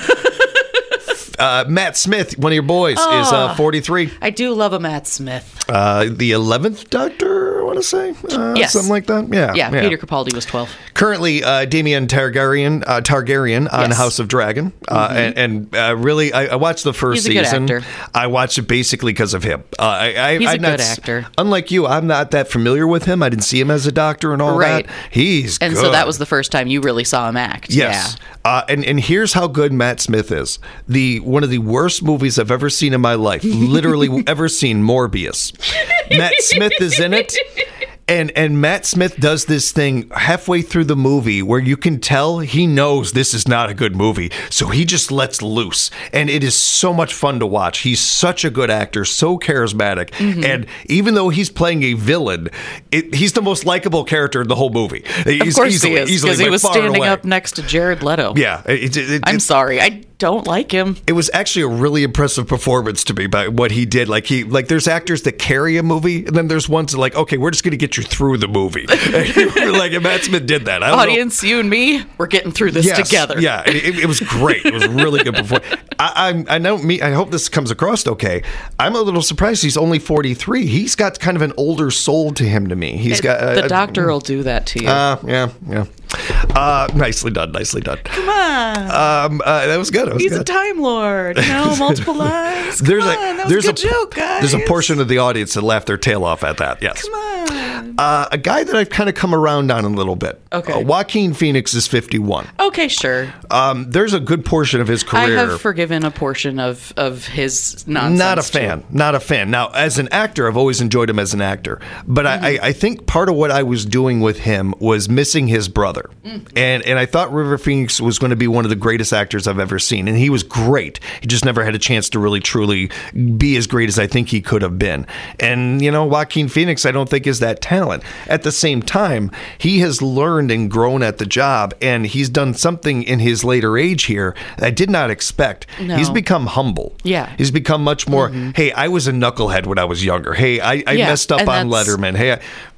Speaker 1: uh, Matt Smith, one of your boys, is uh, forty-three.
Speaker 3: I do love a Matt Smith.
Speaker 1: Uh, the eleventh Doctor, I want to say. Uh,
Speaker 3: Yes.
Speaker 1: Something like that. Yeah.
Speaker 3: Yeah, Peter Capaldi was twelve.
Speaker 1: Currently, uh, Damien Targaryen, uh, Targaryen on
Speaker 3: Yes.
Speaker 1: House of Dragon. Uh, And, and uh, really, I, I watched the first
Speaker 3: He's a good
Speaker 1: season.
Speaker 3: actor.
Speaker 1: I watched it basically because of him. Uh, I, I,
Speaker 3: He's a
Speaker 1: I'm not
Speaker 3: good
Speaker 1: s-
Speaker 3: actor.
Speaker 1: Unlike you, I'm not that familiar with him. I didn't see him as a doctor and all
Speaker 3: Right.
Speaker 1: that. He's
Speaker 3: And
Speaker 1: good.
Speaker 3: so that was the first time you really saw him act.
Speaker 1: Yes. Uh, and, and here's how good Matt Smith is. The one of the worst movies I've ever seen in my life, literally ever seen, Morbius. Matt Smith is in it. And and Matt Smith does this thing halfway through the movie where you can tell he knows this is not a good movie. So he just lets loose. And it is so much fun to watch. He's such a good actor, so charismatic.
Speaker 3: Mm-hmm.
Speaker 1: And even though he's playing a villain, it, he's the most likable character in the whole movie. He's
Speaker 3: Of course
Speaker 1: easily,
Speaker 3: he is,
Speaker 1: easily
Speaker 3: because he
Speaker 1: by
Speaker 3: was
Speaker 1: far and
Speaker 3: standing
Speaker 1: away.
Speaker 3: up next to Jared Leto.
Speaker 1: Yeah. It, it, it,
Speaker 3: I'm
Speaker 1: it-
Speaker 3: sorry. I don't like him.
Speaker 1: it was actually a really impressive performance to me by what he did. Like he, like there's actors that carry a movie, and then there's ones that like, okay, we're just going to get you through the movie. Like and Matt Smith did that. I don't know.
Speaker 3: Audience, you and me, we're getting through this
Speaker 1: Yes,
Speaker 3: together.
Speaker 1: Yeah, it, it was great. It was really good performance. I, I'm, I know me. I hope this comes across okay. I'm a little surprised he's only forty-three. He's got kind of an older soul to him to me. He's got uh,
Speaker 3: the doctor will do that to you.
Speaker 1: Uh, yeah, yeah. Uh, nicely done. Nicely done.
Speaker 3: Come on.
Speaker 1: Um, uh, that was good. That was
Speaker 3: He's
Speaker 1: good.
Speaker 3: a Time Lord. You know, multiple lives. Come
Speaker 1: There's
Speaker 3: on.
Speaker 1: a
Speaker 3: that was
Speaker 1: there's
Speaker 3: a good
Speaker 1: a
Speaker 3: joke, guys.
Speaker 1: there's a portion of the audience that laughed their tail off at that. Yes.
Speaker 3: Come on.
Speaker 1: Uh, a guy that I've kind of come around on a little bit.
Speaker 3: Okay.
Speaker 1: Uh, Joaquin Phoenix is fifty-one.
Speaker 3: Okay, sure.
Speaker 1: Um, there's a good portion of his
Speaker 3: I
Speaker 1: career.
Speaker 3: have forgiven a portion of, of his nonsense.
Speaker 1: Not a
Speaker 3: too.
Speaker 1: fan. Not a fan. Now, as an actor, I've always enjoyed him as an actor. But
Speaker 3: Mm-hmm.
Speaker 1: I, I think part of what I was doing with him was missing his brother.
Speaker 3: Mm.
Speaker 1: And and I thought River Phoenix was going to be one of the greatest actors I've ever seen. And he was great. He just never had a chance to really, truly be as great as I think he could have been. And, you know, Joaquin Phoenix, I don't think is that talent. At the same time, he has learned and grown at the job. And he's done something in his later age here that I did not expect.
Speaker 3: No.
Speaker 1: He's become humble.
Speaker 3: Yeah.
Speaker 1: He's become much more, hey, I was a knucklehead when I was younger. Hey, I, I
Speaker 3: Yeah,
Speaker 1: messed up
Speaker 3: and
Speaker 1: on
Speaker 3: that's-
Speaker 1: Letterman. Hey, I,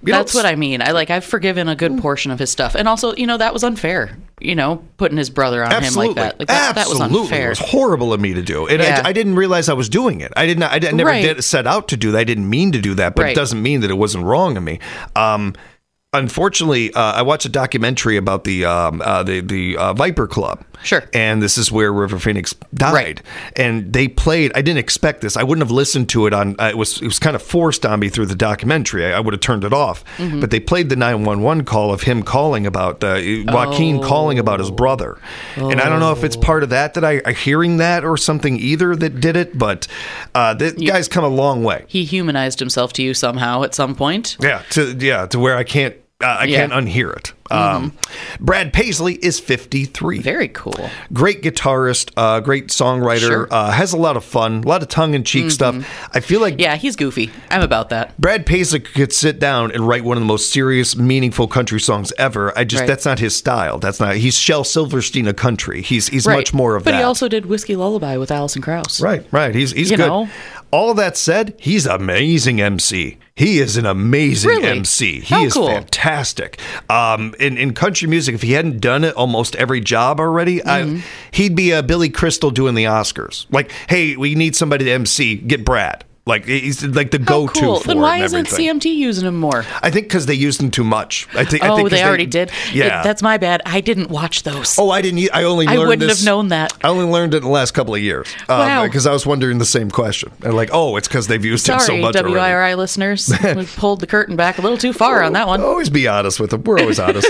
Speaker 1: You
Speaker 3: That's
Speaker 1: don't-
Speaker 3: what I mean. I like I've forgiven a good portion of his stuff, and also, you know, that was unfair. You know, putting his brother on
Speaker 1: Absolutely.
Speaker 3: him like that. Like that, that was
Speaker 1: Absolutely.
Speaker 3: unfair.
Speaker 1: It was horrible of me to do. And
Speaker 3: Yeah.
Speaker 1: I, I didn't realize I was doing it. I didn't. I, did, never
Speaker 3: Right.
Speaker 1: did set out to do that. I didn't mean to do that, but
Speaker 3: Right.
Speaker 1: it doesn't mean that it wasn't wrong of me. Um, Unfortunately, uh, I watched a documentary about the um, uh, the the uh, Viper Club.
Speaker 3: Sure.
Speaker 1: And this is where River Phoenix died.
Speaker 3: Right.
Speaker 1: And they played. I didn't expect this. I wouldn't have listened to it on. Uh, it was it was kind of forced on me through the documentary. I, I would have turned it off.
Speaker 3: Mm-hmm.
Speaker 1: But they played the nine one one call of him calling about uh, Joaquin
Speaker 3: Oh.
Speaker 1: calling about his brother. And I don't know if it's part of that that I, I hearing that or something either that did it. But uh, the guy's come a long way.
Speaker 3: He humanized himself to you somehow at some point.
Speaker 1: Yeah. To yeah to where I can't. Uh, I
Speaker 3: Yeah.
Speaker 1: can't unhear it. Um, Brad Paisley is fifty-three.
Speaker 3: Very cool.
Speaker 1: Great guitarist, uh, great songwriter,
Speaker 3: Sure.
Speaker 1: uh, has a lot of fun, a lot of tongue-in-cheek stuff. I feel like
Speaker 3: Yeah, he's goofy. I'm about that.
Speaker 1: Brad Paisley could sit down and write one of the most serious, meaningful country songs ever. I just
Speaker 3: Right.
Speaker 1: that's not his style. That's not. He's Shel Silverstein of country. He's he's
Speaker 3: Right.
Speaker 1: much more of
Speaker 3: but
Speaker 1: that.
Speaker 3: he also did Whiskey Lullaby with Alison Krauss.
Speaker 1: Right, right. He's he's
Speaker 3: You
Speaker 1: good.
Speaker 3: know?
Speaker 1: All that said, he's an amazing M C. He is an amazing
Speaker 3: Really?
Speaker 1: M C. He
Speaker 3: How
Speaker 1: is
Speaker 3: cool.
Speaker 1: fantastic. Um, in, in country music, if he hadn't done it almost every job already,
Speaker 3: Mm-hmm.
Speaker 1: I, he'd be a Billy Crystal doing the Oscars. Like, hey, we need somebody to M C. Get Brad. Like he's like the
Speaker 3: How
Speaker 1: go-to
Speaker 3: cool.
Speaker 1: for
Speaker 3: Then
Speaker 1: it
Speaker 3: why
Speaker 1: and
Speaker 3: isn't
Speaker 1: everything.
Speaker 3: C M T using him more?
Speaker 1: I think because they used him too much. I think. I
Speaker 3: Oh,
Speaker 1: think 'cause
Speaker 3: they already did?
Speaker 1: Yeah.
Speaker 3: It- that's my bad. I didn't watch those.
Speaker 1: Oh, I didn't. e- I only.
Speaker 3: I
Speaker 1: learned
Speaker 3: wouldn't
Speaker 1: this-
Speaker 3: have known that.
Speaker 1: I only learned it in the last couple of years.
Speaker 3: Wow.
Speaker 1: Because I was wondering the same question. And like, oh, it's because they've used him so
Speaker 3: Sorry,
Speaker 1: much
Speaker 3: W I R
Speaker 1: already.
Speaker 3: I listeners. We pulled the curtain back a little too far on that one.
Speaker 1: Always be honest with them. We're always honest.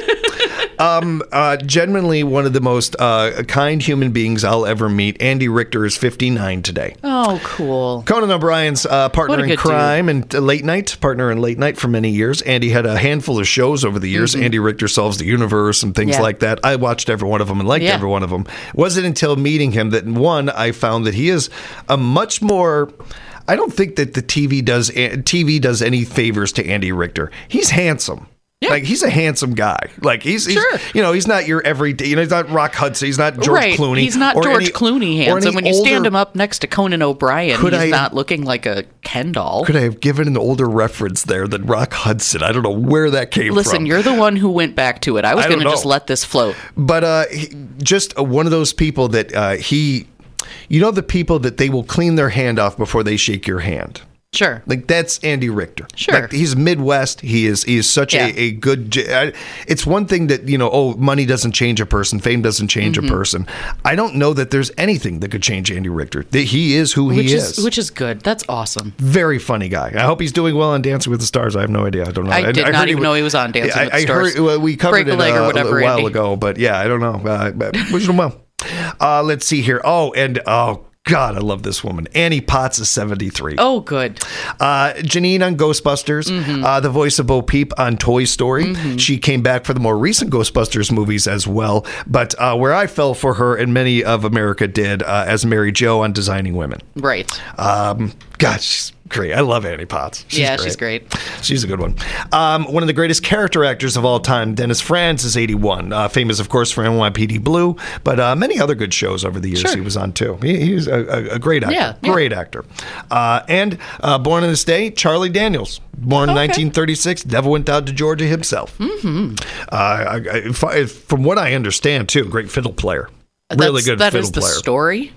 Speaker 1: um, uh, genuinely one of the most uh, kind human beings I'll ever meet. Andy Richter is fifty-nine today.
Speaker 3: Oh, cool.
Speaker 1: Conan O'Brien's uh, partner
Speaker 3: What a
Speaker 1: in
Speaker 3: good
Speaker 1: crime and uh, late night, partner in late night for many years. Andy had a handful of shows over the years. Andy Richter Solves the Universe and things
Speaker 3: Mm-hmm. Yeah.
Speaker 1: like that. I watched every one of them and liked
Speaker 3: Yeah.
Speaker 1: every one of them. It wasn't until meeting him that, one, I found that he is a much more... I don't think that the T V does T V does any favors to Andy Richter. He's handsome.
Speaker 3: Yeah.
Speaker 1: Like he's a handsome guy. Like he's, he's
Speaker 3: Sure.
Speaker 1: you know, he's not your everyday, you know, he's not Rock Hudson, he's not George
Speaker 3: right.
Speaker 1: Clooney.
Speaker 3: He's not
Speaker 1: or
Speaker 3: George
Speaker 1: any-
Speaker 3: Clooney
Speaker 1: or
Speaker 3: handsome.
Speaker 1: any
Speaker 3: When you stand
Speaker 1: older-
Speaker 3: him up next to Conan O'Brien,
Speaker 1: Could
Speaker 3: he's
Speaker 1: I-
Speaker 3: not looking like a Ken doll.
Speaker 1: Could I have given an older reference there than Rock Hudson? I don't know where that came
Speaker 3: Listen,
Speaker 1: from.
Speaker 3: you're the one who went back to it. I was
Speaker 1: I don't
Speaker 3: going to just
Speaker 1: know.
Speaker 3: let this float.
Speaker 1: But uh, he, just uh, one of those people that uh, he, you know, the people that they will clean their hand off before they shake your hand.
Speaker 3: Sure.
Speaker 1: Like that's Andy Richter.
Speaker 3: Sure.
Speaker 1: Like, he's Midwest. He is he is such
Speaker 3: Yeah.
Speaker 1: a, a good. j- I- It's one thing that you know. Oh, money doesn't change a person. Fame doesn't change
Speaker 3: Mm-hmm.
Speaker 1: a person. I don't know that there's anything that could change Andy Richter. That he is who
Speaker 3: Which
Speaker 1: he
Speaker 3: is,
Speaker 1: is.
Speaker 3: which is good. That's awesome.
Speaker 1: Very funny guy. I hope he's doing well on Dancing with the Stars. I have no idea. I don't know.
Speaker 3: I did
Speaker 1: heard
Speaker 3: not even know he was on Dancing
Speaker 1: I,
Speaker 3: with the
Speaker 1: I
Speaker 3: Stars.
Speaker 1: heard well, we covered
Speaker 3: Break a
Speaker 1: it
Speaker 3: leg or
Speaker 1: uh,
Speaker 3: whatever,
Speaker 1: a while
Speaker 3: Andy.
Speaker 1: ago, but yeah, I don't know. Uh, but wish him well. Uh, let's see here. Oh, and oh. God, I love this woman. Annie Potts is seventy-three.
Speaker 3: Oh, good.
Speaker 1: Uh, Janine on Ghostbusters,
Speaker 3: Mm-hmm.
Speaker 1: uh, the voice of Bo Peep on Toy Story. She came back for the more recent Ghostbusters movies as well. But uh, where I fell for her, and many of America did, uh, as Mary Jo on Designing Women.
Speaker 3: Right.
Speaker 1: Um, God, she's great. I love Annie Potts. She's
Speaker 3: yeah,
Speaker 1: great.
Speaker 3: she's great.
Speaker 1: She's a good one. Um, one of the greatest character actors of all time, Dennis Franz, is eighty-one. Uh, famous, of course, for N Y P D Blue, but uh, many other good shows over the years
Speaker 3: Sure.
Speaker 1: he was on, too. He, he's a, a, a great actor.
Speaker 3: Yeah, yeah.
Speaker 1: Great actor. Uh, and uh, born on this day, Charlie Daniels. Born in
Speaker 3: Okay.
Speaker 1: nineteen thirty-six, never went down to Georgia himself. Mm-hmm. Uh, I, I, if I- from what I understand, too, great fiddle player. Really
Speaker 3: That's-
Speaker 1: good
Speaker 3: That
Speaker 1: fiddle
Speaker 3: is the
Speaker 1: player.
Speaker 3: story.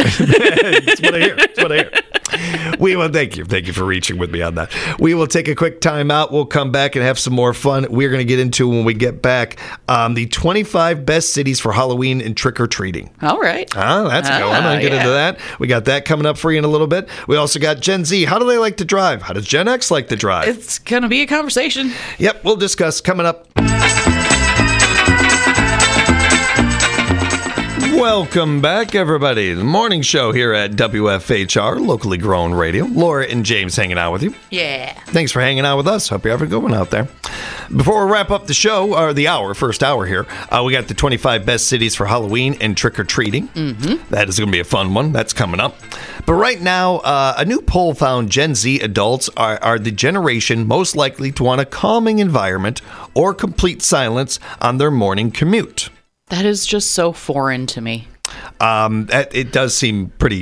Speaker 1: That's what I hear. That's what I hear. We will thank you. Thank you for reaching with me on that. We will take a quick time out. We'll come back and have some more fun. We're going to get into when we get back um, the twenty-five best cities for Halloween and trick or treating.
Speaker 3: All right.
Speaker 1: Ah, that's a good one.
Speaker 3: Ah,
Speaker 1: I'll get
Speaker 3: yeah.
Speaker 1: into that. We got that coming up for you in a little bit. We also got Gen Z. How do they like to drive? How does Gen X like to drive?
Speaker 3: It's going to be a conversation.
Speaker 1: Yep, we'll discuss coming up. Welcome back, everybody. The morning show here at W F H R, locally grown radio. Laura and James hanging out with you.
Speaker 3: Yeah.
Speaker 1: Thanks for hanging out with us. Hope you're having a good one out there. Before we wrap up the show, or the hour, first hour here, uh, we got the twenty-five best cities for Halloween and trick-or-treating. Mm-hmm. That is going to be a fun one. That's coming up. But right now, uh, a new poll found Gen Z adults are, are the generation most likely to want a calming environment or complete silence on their morning commute.
Speaker 3: That is just so foreign to me.
Speaker 1: Um, that, it does seem pretty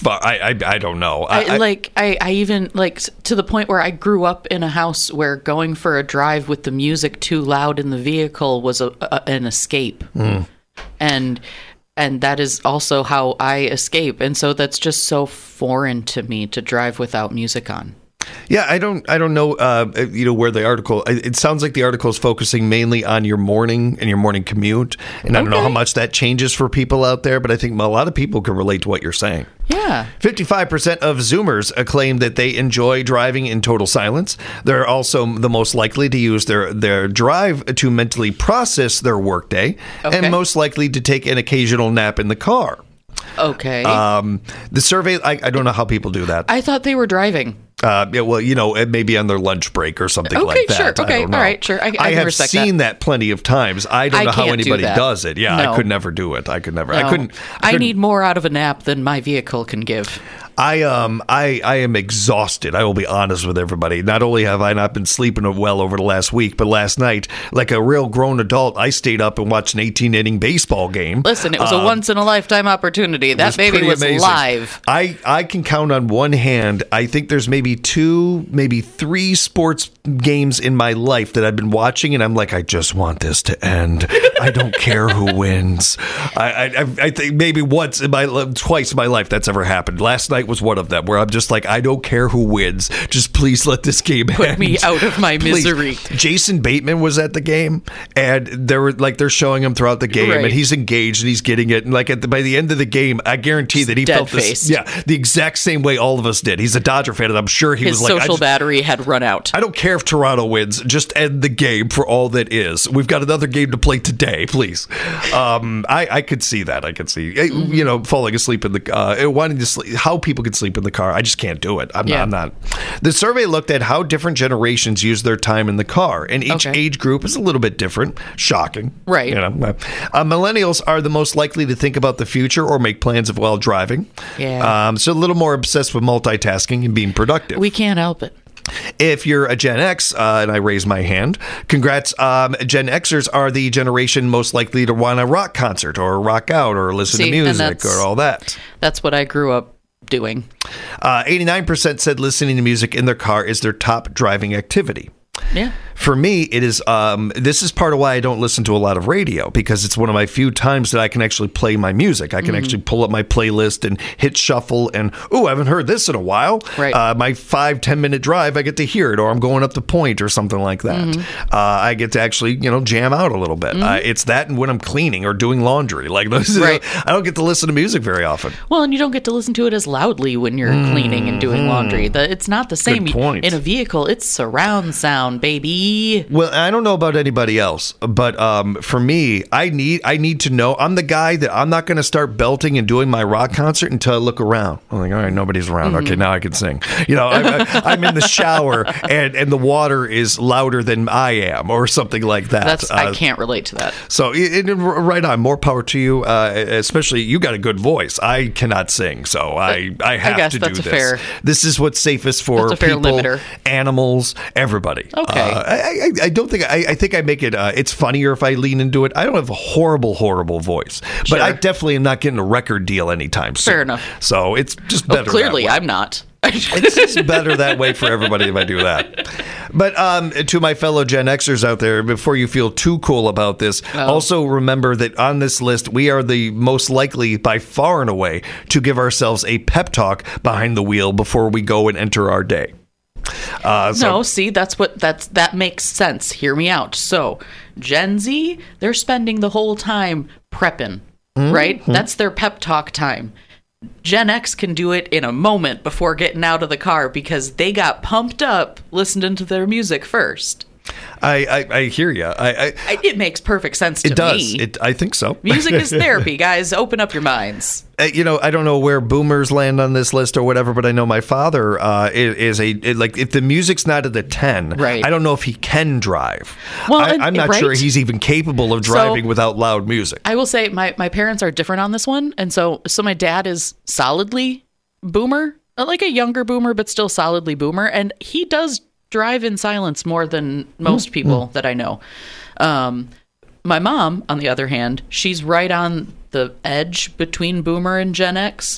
Speaker 1: But I, I, I don't know.
Speaker 3: I,
Speaker 1: I,
Speaker 3: like I, I even like s- to the point where I grew up in a house where going for a drive with the music too loud in the vehicle was a, a, an escape,
Speaker 1: Mm.
Speaker 3: and and that is also how I escape. And so that's just so foreign to me to drive without music on.
Speaker 1: Yeah, I don't, I don't know, uh, you know, where the article. It sounds like the article is focusing mainly on your morning and your morning commute, and I don't know
Speaker 3: Okay.
Speaker 1: how much that changes for people out there, but I think a lot of people can relate to what you're saying.
Speaker 3: Yeah.
Speaker 1: fifty-five percent of Zoomers claim that they enjoy driving in total silence. They're also the most likely to use their, their drive to mentally process their workday,
Speaker 3: Okay.
Speaker 1: and most likely to take an occasional nap in the car.
Speaker 3: Okay.
Speaker 1: Um, the survey, I, I don't know how people do that.
Speaker 3: I thought they were driving.
Speaker 1: Uh, yeah, well, you know, it may be on their lunch break or something
Speaker 3: Okay,
Speaker 1: like that.
Speaker 3: sure.
Speaker 1: I
Speaker 3: Okay,
Speaker 1: don't know.
Speaker 3: all right, sure. I- I can
Speaker 1: have
Speaker 3: respect
Speaker 1: seen that. plenty of times. I don't
Speaker 3: I
Speaker 1: know how
Speaker 3: can't do
Speaker 1: anybody
Speaker 3: that.
Speaker 1: does it. Yeah,
Speaker 3: No.
Speaker 1: I could never do it. I could never. I
Speaker 3: No.
Speaker 1: couldn't.
Speaker 3: I
Speaker 1: couldn't-
Speaker 3: need more out of a nap than my vehicle can give.
Speaker 1: I um I I am exhausted. I will be honest with everybody. Not only have I not been sleeping well over the last week, but last night, like a real grown adult, I stayed up and watched an eighteen inning baseball game.
Speaker 3: Listen, it was
Speaker 1: Uh,
Speaker 3: a once in a lifetime opportunity. That baby
Speaker 1: pretty
Speaker 3: was
Speaker 1: amazing.
Speaker 3: live.
Speaker 1: I, I can count on one hand. I think there's maybe two, maybe three sports games in my life that I've been watching, and I'm like, I just want this to end. I don't care who wins. I, I, I think maybe once in my twice in my life that's ever happened. Last night was one of them where I'm just like, I don't care who wins. Just please let this game
Speaker 3: Put
Speaker 1: end.
Speaker 3: me out of my
Speaker 1: Please.
Speaker 3: misery.
Speaker 1: Jason Bateman was at the game, and they were like they're showing him throughout the game,
Speaker 3: Right.
Speaker 1: and he's engaged and he's getting it. And like at the, by the end of the game, I guarantee that he felt
Speaker 3: dead-faced.
Speaker 1: this, yeah, the exact same way all of us did. He's a Dodger fan, and I'm sure he
Speaker 3: His
Speaker 1: was like, I,
Speaker 3: social
Speaker 1: just-
Speaker 3: battery had run out.
Speaker 1: I don't care if Toronto wins, just end the game for all that is. We've got another game to play today, please. Um, I, I could see that. I could see, eh,
Speaker 3: Mm-hmm.
Speaker 1: you know, falling asleep in the, uh, wanting to sleep, how people can sleep in the car. I just can't do it. I'm,
Speaker 3: Yeah.
Speaker 1: not, I'm not. The survey looked at how different generations use their time in the car, and each
Speaker 3: Okay.
Speaker 1: age group is a little bit different. Shocking.
Speaker 3: Right.
Speaker 1: You know, uh, millennials are the most likely to think about the future or make plans of while driving.
Speaker 3: Yeah.
Speaker 1: Um, so a little more obsessed with multitasking and being productive.
Speaker 3: We can't help it.
Speaker 1: If you're a Gen X, uh, and I raise my hand, congrats. Um, Gen Xers are the generation most likely to want a rock concert or rock out or listen
Speaker 3: See,
Speaker 1: to
Speaker 3: and
Speaker 1: music
Speaker 3: that's-
Speaker 1: or all that.
Speaker 3: That's what I grew up doing.
Speaker 1: Uh, eighty-nine percent said listening to music in their car is their top driving activity.
Speaker 3: Yeah.
Speaker 1: For me, it is. Um, this is part of why I don't listen to a lot of radio, because it's one of my few times that I can actually play my music. I can
Speaker 3: Mm-hmm.
Speaker 1: actually pull up my playlist and hit shuffle, and oh, I haven't heard this in a while.
Speaker 3: Right.
Speaker 1: Uh, my five ten minute drive, I get to hear it, or I'm going up to Point or something like that.
Speaker 3: Mm-hmm.
Speaker 1: Uh, I get to actually, you know, jam out a little bit. Uh, it's that, and when I'm cleaning or doing laundry, like those.
Speaker 3: Right.
Speaker 1: I don't get to listen to music very often.
Speaker 3: Well, and you don't get to listen to it as loudly when you're cleaning and doing laundry. The, it's not the same
Speaker 1: point.
Speaker 3: in a vehicle. It's surround sound, baby.
Speaker 1: Well, I don't know about anybody else, but um, for me, I need I need to know. I'm the guy that I'm not going to start belting and doing my rock concert until I look around. I'm like, all right, nobody's around. Okay, now I can sing. You know, I, I, I'm in the shower and and the water is louder than I am, or something like that.
Speaker 3: That's I
Speaker 1: Uh,
Speaker 3: can't relate to that.
Speaker 1: So, it, it- right on. More power to you. Uh, especially, you got a good voice. I cannot sing, so I I have
Speaker 3: guess
Speaker 1: to do
Speaker 3: that's a
Speaker 1: this.
Speaker 3: fair-
Speaker 1: This is what's safest for
Speaker 3: That's a fair
Speaker 1: people,
Speaker 3: limiter.
Speaker 1: animals, everybody.
Speaker 3: Okay.
Speaker 1: Uh, I, I, I don't think I, I think I make it. Uh, it's funnier if I lean into it. I don't have a horrible, horrible voice, but
Speaker 3: Sure.
Speaker 1: I definitely am not getting a record deal anytime soon.
Speaker 3: Fair enough.
Speaker 1: So it's just
Speaker 3: Oh,
Speaker 1: better.
Speaker 3: clearly,
Speaker 1: that way.
Speaker 3: I'm not.
Speaker 1: It's just better that way for everybody if I do that. But um, to my fellow Gen Xers out there, before you feel too cool about this,
Speaker 3: Oh.
Speaker 1: also remember that on this list, we are the most likely, by far and away, to give ourselves a pep talk behind the wheel before we go and enter our day. Uh, so,
Speaker 3: No, see, that's what that's that makes sense. Hear me out. So, Gen Z, they're spending the whole time prepping, right? That's their pep talk time. Gen X can do it in a moment before getting out of the car because they got pumped up listening to their music first.
Speaker 1: I, I, I hear you. I, I,
Speaker 3: I, it makes perfect sense to
Speaker 1: it does.
Speaker 3: me.
Speaker 1: It, I think so.
Speaker 3: Music is therapy, guys. Open up your minds.
Speaker 1: Uh, you know, I don't know where boomers land on this list or whatever, but I know my father uh, is, is a it, like if the music's not at the ten,
Speaker 3: Right.
Speaker 1: I don't know if he can drive.
Speaker 3: Well,
Speaker 1: I,
Speaker 3: and-
Speaker 1: I'm not
Speaker 3: right?
Speaker 1: sure he's even capable of driving without loud music.
Speaker 3: I will say my, my parents are different on this one. And so so my dad is solidly boomer, uh, like a younger boomer, but still solidly boomer. And he does drive in silence more than most people that I know. Um, my mom, on the other hand, she's right on the edge between boomer and Gen X.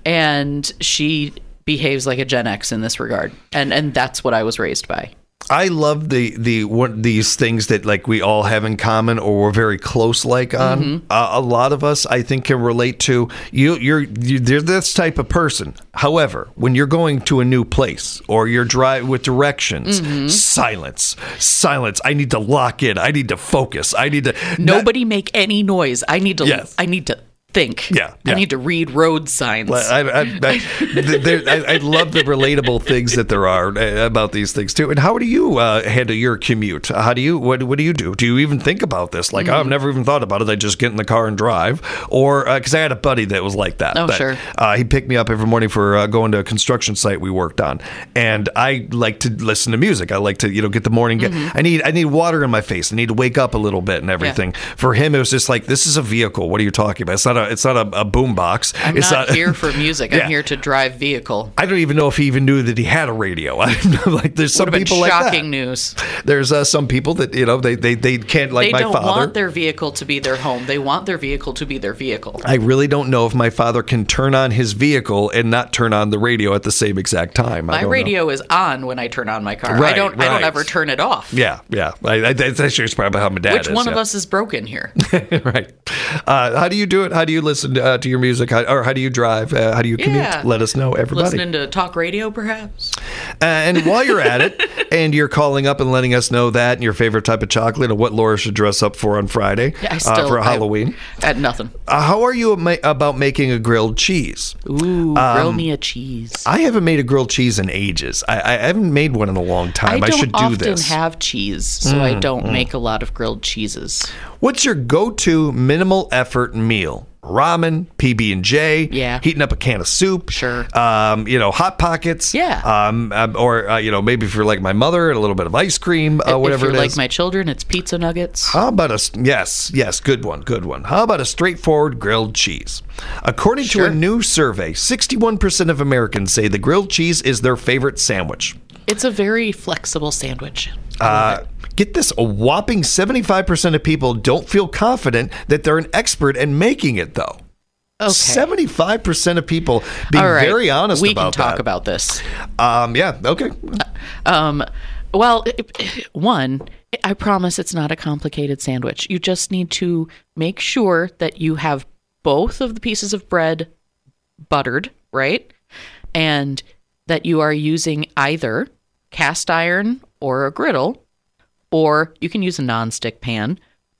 Speaker 3: And she behaves like a Gen X in this regard. And and that's what I was raised by.
Speaker 1: I love the the one these things that like we all have in common or we're very close like on.
Speaker 3: Mm-hmm.
Speaker 1: Uh, a lot of us, I think, can relate to you. You're you, they're this type of person. However, when you're going to a new place or you're driving with directions,
Speaker 3: Mm-hmm.
Speaker 1: silence, silence. I need to lock in. I need to focus. I need to
Speaker 3: Nobody make any noise. I need to.
Speaker 1: Yes.
Speaker 3: I need to think.
Speaker 1: Yeah, yeah.
Speaker 3: I need to read road signs.
Speaker 1: I, I, I, there- I, I love the relatable things that there are uh, about these things too. And how do you uh, handle your commute? How do you what What do you do? Do you even think about this? Like,
Speaker 3: Mm-hmm.
Speaker 1: oh, I've never even thought about it. I just get in the car and drive. Or because I had a buddy that was like that.
Speaker 3: Oh,
Speaker 1: that,
Speaker 3: sure.
Speaker 1: Uh, he picked me up every morning for uh, going to a construction site we worked on, and I like to listen to music. I like to you know get the morning. Get,
Speaker 3: Mm-hmm.
Speaker 1: I need I need water in my face. I need to wake up a little bit and everything. For him, it was just like, this is a vehicle. What are you talking about? It's not a it's not a, a boom box.
Speaker 3: I'm
Speaker 1: it's
Speaker 3: not, here for music.
Speaker 1: Yeah.
Speaker 3: I'm here to drive vehicle.
Speaker 1: I don't even know if he even knew that he had a radio. I don't know. Like, there's some
Speaker 3: Would have been
Speaker 1: people like
Speaker 3: shocking
Speaker 1: that.
Speaker 3: news.
Speaker 1: There's uh, some people that you know they they, they can't like
Speaker 3: They
Speaker 1: my
Speaker 3: don't
Speaker 1: father.
Speaker 3: want their vehicle to be their home. They want their vehicle to be their vehicle.
Speaker 1: I really don't know if my father can turn on his vehicle and not turn on the radio at the same exact time. I
Speaker 3: My
Speaker 1: don't know.
Speaker 3: radio is on when I turn on my car. I
Speaker 1: Right,
Speaker 3: don't. I
Speaker 1: right.
Speaker 3: don't ever turn it off.
Speaker 1: Yeah, yeah. I, I, that's actually probably how my dad
Speaker 3: Which
Speaker 1: is.
Speaker 3: one of
Speaker 1: yeah.
Speaker 3: us is broken here?
Speaker 1: Right. Uh, how do you do it? How do you listen uh, to your music? How, or how do you drive? Uh, how do you commute?
Speaker 3: Yeah.
Speaker 1: Let us know, everybody.
Speaker 3: Listening to talk radio, perhaps.
Speaker 1: Uh, and while you're at it, and you're calling up and letting us know that and your favorite type of chocolate and what Laura should dress up for on Friday
Speaker 3: Yeah, I
Speaker 1: uh,
Speaker 3: still
Speaker 1: for
Speaker 3: I-
Speaker 1: Halloween.
Speaker 3: At nothing.
Speaker 1: Uh, how are you ma- about making a grilled cheese?
Speaker 3: Ooh,
Speaker 1: Um,
Speaker 3: grill me a cheese.
Speaker 1: I haven't made a grilled cheese in ages. I, I haven't made one in a long
Speaker 3: I
Speaker 1: time. I,
Speaker 3: don't
Speaker 1: should do
Speaker 3: often
Speaker 1: this. Mm,
Speaker 3: have cheese, so I don't make a lot of grilled cheeses.
Speaker 1: What's your go-to minimal effort meal? Ramen, P B and J,
Speaker 3: Yeah.
Speaker 1: heating up a can of soup,
Speaker 3: Sure.
Speaker 1: um, you know, Hot Pockets,
Speaker 3: Yeah.
Speaker 1: um, um, or uh, you know, maybe if you're like my mother, a little bit of ice cream, uh, whatever
Speaker 3: if
Speaker 1: it
Speaker 3: you're
Speaker 1: is.
Speaker 3: like my children, it's pizza nuggets.
Speaker 1: How about a s- yes, yes, good one, good one. How about a straightforward grilled cheese? According to
Speaker 3: Sure.
Speaker 1: a new survey, sixty-one percent of Americans say the grilled cheese is their favorite sandwich.
Speaker 3: It's a very flexible sandwich.
Speaker 1: Uh, get this, a whopping seventy-five percent of people don't feel confident that they're an expert in making it, though.
Speaker 3: Okay.
Speaker 1: seventy-five percent of people being
Speaker 3: All right.
Speaker 1: very honest
Speaker 3: we
Speaker 1: about
Speaker 3: can talk
Speaker 1: that.
Speaker 3: about this.
Speaker 1: Um, yeah, okay.
Speaker 3: Um, well, one, I promise it's not a complicated sandwich. You just need to make sure that you have both of the pieces of bread buttered, right? And that you are using either cast iron or a griddle, or you can use a nonstick pan.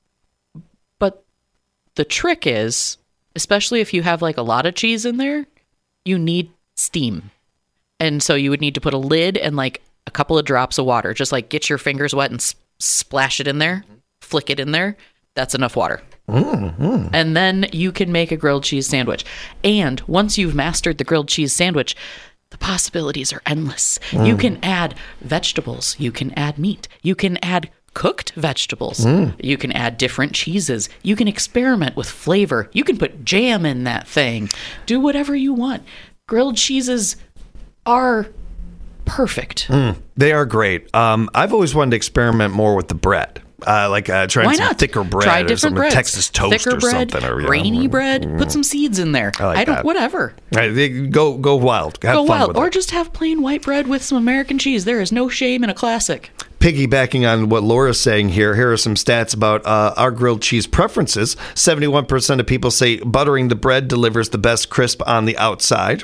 Speaker 3: But the trick is, especially if you have like a lot of cheese in there, you need steam. And so you would need to put a lid and like a couple of drops of water. Just like get your fingers wet and s- splash it in there, flick it in there. That's enough water. Mm-hmm. And then you can make a grilled cheese sandwich. And once you've mastered the grilled cheese sandwich, the possibilities are endless.
Speaker 1: Mm.
Speaker 3: You can add vegetables. You can add meat. You can add cooked vegetables.
Speaker 1: Mm.
Speaker 3: You can add different cheeses. You can experiment with flavor. You can put jam in that thing. Do whatever you want. Grilled cheeses are perfect.
Speaker 1: Mm, they are great. Um, I've always wanted to experiment more with the bread. Uh, like uh, trying
Speaker 3: Why
Speaker 1: some
Speaker 3: not?
Speaker 1: thicker bread
Speaker 3: Try
Speaker 1: or
Speaker 3: different
Speaker 1: something,
Speaker 3: breads.
Speaker 1: Texas toast
Speaker 3: Thicker
Speaker 1: or
Speaker 3: bread,
Speaker 1: something. Or, you know,
Speaker 3: grainy bread. Put some seeds in there.
Speaker 1: I like
Speaker 3: I don't.
Speaker 1: that.
Speaker 3: Whatever.
Speaker 1: Uh, they- go go wild. Have
Speaker 3: Go
Speaker 1: fun
Speaker 3: wild,
Speaker 1: with
Speaker 3: or
Speaker 1: it.
Speaker 3: just have plain white bread with some American cheese. There is no shame in a classic.
Speaker 1: Piggybacking on what Laura's saying here, here are some stats about uh, our grilled cheese preferences. seventy-one percent of people say buttering the bread delivers the best crisp on the outside.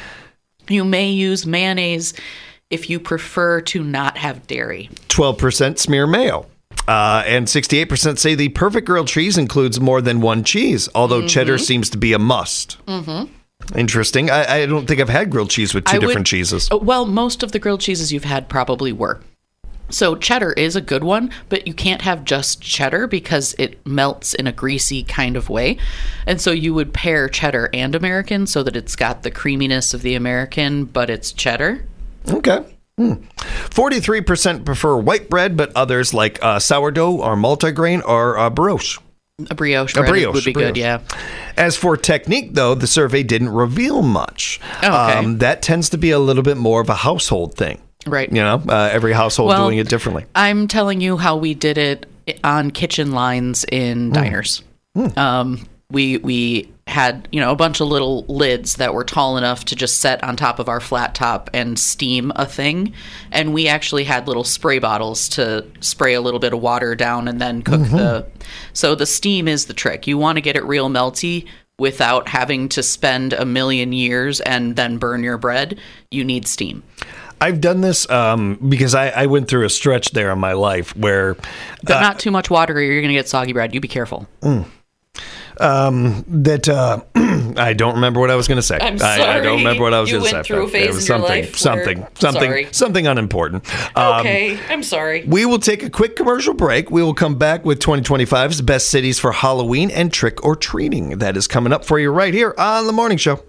Speaker 3: You may use mayonnaise if you prefer to not have dairy.
Speaker 1: twelve percent smear mayo. Uh, and sixty-eight percent say the perfect grilled cheese includes more than one cheese, although
Speaker 3: Mm-hmm.
Speaker 1: cheddar seems to be a must. Mm-hmm. Interesting. I, I don't think I've had grilled cheese with two
Speaker 3: I would-
Speaker 1: different cheeses.
Speaker 3: Uh, Well, most of the grilled cheeses you've had probably were. So cheddar is a good one, but you can't have just cheddar because it melts in a greasy kind of way. And so you would pair cheddar and American so that it's got the creaminess of the American, but it's cheddar.
Speaker 1: Okay. Hmm. forty-three percent prefer white bread, but others like uh, sourdough or multigrain or uh, brioche.
Speaker 3: A brioche,
Speaker 1: A
Speaker 3: bread
Speaker 1: brioche,
Speaker 3: would be
Speaker 1: brioche.
Speaker 3: good, yeah.
Speaker 1: As for technique, though, the survey didn't reveal much.
Speaker 3: Oh, okay.
Speaker 1: that tends to be a little bit more of a household thing.
Speaker 3: Right.
Speaker 1: You know, uh, every household
Speaker 3: Well,
Speaker 1: doing it differently.
Speaker 3: I'm telling you how we did it on kitchen lines in diners. Um, we we had, you know, a bunch of little lids that were tall enough to just set on top of our flat top and steam a thing. And we actually had little spray bottles to spray a little bit of water down and then cook
Speaker 1: Mm-hmm.
Speaker 3: the... So the steam is the trick. You want to get it real melty without having to spend a million years and then burn your bread. You need steam.
Speaker 1: I've done this um, because I, I went through a stretch there in my life where...
Speaker 3: But
Speaker 1: uh,
Speaker 3: not too much water or you're going to get soggy bread. You be careful.
Speaker 1: um, that uh, I don't remember what I was going to say.
Speaker 3: I'm
Speaker 1: I, I don't
Speaker 3: sorry.
Speaker 1: remember what I was
Speaker 3: You
Speaker 1: going to
Speaker 3: went
Speaker 1: say.
Speaker 3: through a phase
Speaker 1: it was
Speaker 3: in your
Speaker 1: something,
Speaker 3: life
Speaker 1: something,
Speaker 3: where-
Speaker 1: something,
Speaker 3: Sorry.
Speaker 1: something unimportant. Um,
Speaker 3: Okay, I'm sorry.
Speaker 1: We will take a quick commercial break. We will come back with twenty twenty-five's best cities for Halloween and trick or treating. That is coming up for you right here on The Morning Show.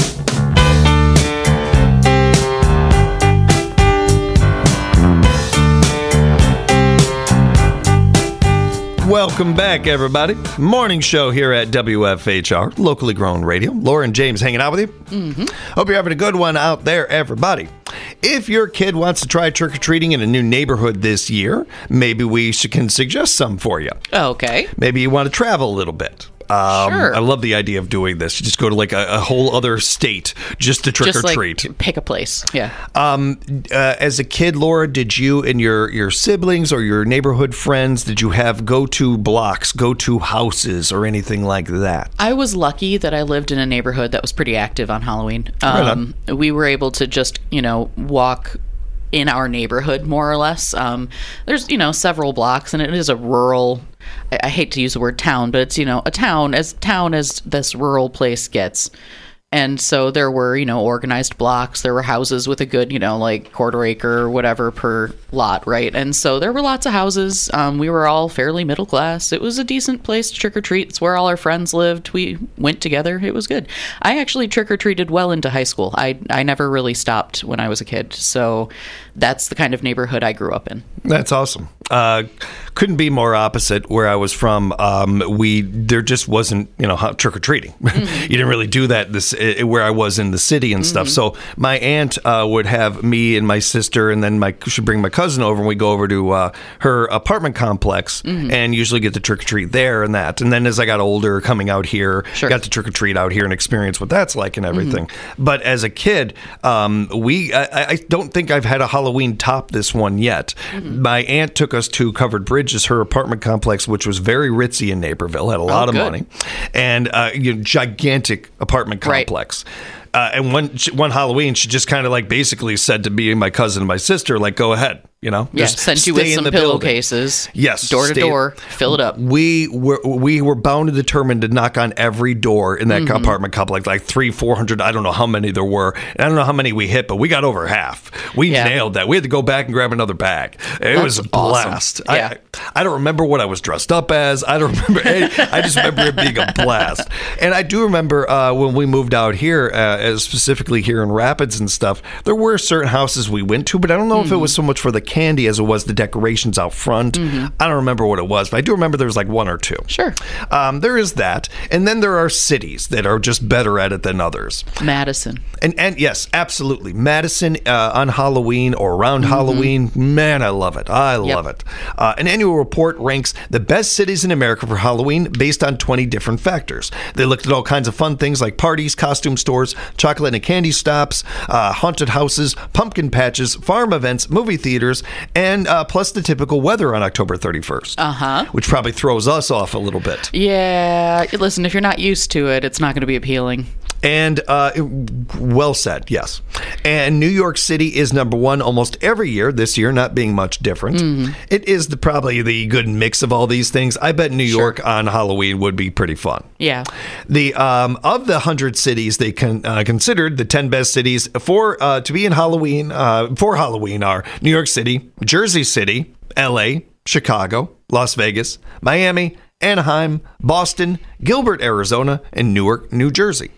Speaker 1: Welcome back, everybody. Morning show here at W F H R, locally grown radio. Laura and James hanging out with you. Mm-hmm. Hope you're having a good one out there, everybody. If your kid wants to try trick-or-treating in a new neighborhood this year, maybe we should, can suggest some for you.
Speaker 3: Okay.
Speaker 1: Maybe you want to travel a little bit. Um,
Speaker 3: Sure.
Speaker 1: I love the idea of doing this. You just go to like a, a whole other state just to trick
Speaker 3: Just
Speaker 1: or
Speaker 3: like
Speaker 1: treat.
Speaker 3: pick a place. Yeah.
Speaker 1: Um, uh, as a kid, Laura, did you and your, your siblings or your neighborhood friends, did you have go-to blocks, go-to houses, or anything like that?
Speaker 3: I was lucky that I lived in a neighborhood that was pretty active on Halloween.
Speaker 1: Right
Speaker 3: Um, we were able to just, you know, walk in our neighborhood more or less. Um, there's, you know, several blocks, and it is a rural. I, I hate to use the word town, but it's, you know, a town as town as this rural place gets. And so there were, you know, organized blocks. There were houses with a good, you know, like quarter acre or whatever per lot, right? And so there were lots of houses. Um, we were all fairly middle class. It was a decent place to trick or treat. It's where all our friends lived. We went together. It was good. I actually trick or treated well into high school. I I never really stopped when I was a kid. So that's the kind of neighborhood I grew up in.
Speaker 1: That's awesome. Uh, couldn't be more opposite where I was from. Um, we there just wasn't, you know, trick or treating.
Speaker 3: Mm-hmm.
Speaker 1: You didn't really do that this uh, where I was in the city and stuff.
Speaker 3: Mm-hmm.
Speaker 1: So my aunt uh, would have me and my sister, and then my should bring my cousin over, and we go over to uh, her apartment complex,
Speaker 3: Mm-hmm.
Speaker 1: and usually get to trick or treat there and that. And then as I got older, coming out here,
Speaker 3: Sure.
Speaker 1: got to trick or treat out here and experience what that's like and everything. But as a kid, um, we I, I don't think I've had a Halloween top this one yet. My aunt took us to Covered Bridges, her apartment complex, which was very ritzy in Naperville, had a lot of
Speaker 3: good.
Speaker 1: money, and uh, you know, gigantic apartment
Speaker 3: Right.
Speaker 1: complex. Uh, and one one Halloween, she just kind of like basically said to me and my cousin and my sister, like, go ahead, you know,
Speaker 3: Yeah,
Speaker 1: just
Speaker 3: sent you
Speaker 1: stay
Speaker 3: with
Speaker 1: in
Speaker 3: some
Speaker 1: the building.
Speaker 3: pillowcases.
Speaker 1: Yes,
Speaker 3: Door to
Speaker 1: stay-
Speaker 3: door. Fill it up.
Speaker 1: We were we were bound and determined to knock on every door in that
Speaker 3: Mm-hmm.
Speaker 1: apartment complex, like three, four hundred. I don't know how many there were. And I don't know how many we hit, but we got over half. We
Speaker 3: Yeah.
Speaker 1: nailed that. We had to go back and grab another bag. It was a
Speaker 3: awesome.
Speaker 1: blast.
Speaker 3: Yeah.
Speaker 1: I, I don't remember what I was dressed up as. I don't remember. any, I just remember it being a blast. And I do remember uh, when we moved out here, uh, as specifically here in Rapids and stuff. There were certain houses we went to, but I don't know
Speaker 3: Mm-hmm.
Speaker 1: if it was so much for the candy as it was the decorations out front.
Speaker 3: Mm-hmm.
Speaker 1: I don't remember what it was, but I do remember there was like one or two.
Speaker 3: Sure.
Speaker 1: Um, there is that. And then there are cities that are just better at it than others.
Speaker 3: Madison.
Speaker 1: And and yes, absolutely. Madison uh, on Halloween or around Halloween, man, I love it. I love it. Uh, an annual report ranks the best cities in America for Halloween based on twenty different factors. They looked at all kinds of fun things like parties, costume stores, chocolate and candy stops, uh, haunted houses, pumpkin patches, farm events, movie theaters, and uh, plus the typical weather on October thirty-first.
Speaker 3: Uh-huh.
Speaker 1: Which probably throws us off a little bit.
Speaker 3: Yeah. Listen, if you're not used to it, it's not going to be appealing.
Speaker 1: And uh, well said, yes. And New York City is number one almost every year. This year, not being much different.
Speaker 3: Mm-hmm.
Speaker 1: It is the probably the good mix of all these things. I bet New York on Halloween would be pretty fun.
Speaker 3: Yeah.
Speaker 1: The um, of the hundred cities they con- uh, considered the ten best cities for uh, to be in Halloween uh, for Halloween are New York City, Jersey City, L A, Chicago, Las Vegas, Miami, Anaheim, Boston, Gilbert, Arizona, and Newark, New Jersey.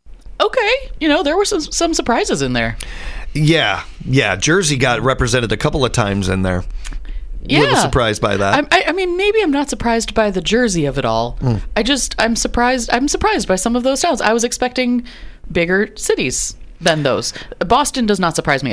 Speaker 3: Okay. You know, there were some some surprises in there.
Speaker 1: Yeah, yeah. Jersey got represented a couple of times in there.
Speaker 3: Yeah.
Speaker 1: A little surprised by that.
Speaker 3: I'm- I, I mean, maybe I'm not surprised by the jersey of it all.
Speaker 1: Mm.
Speaker 3: I just, I'm surprised. I'm surprised by some of those towns. I was expecting bigger cities than those. Boston does not surprise me at all.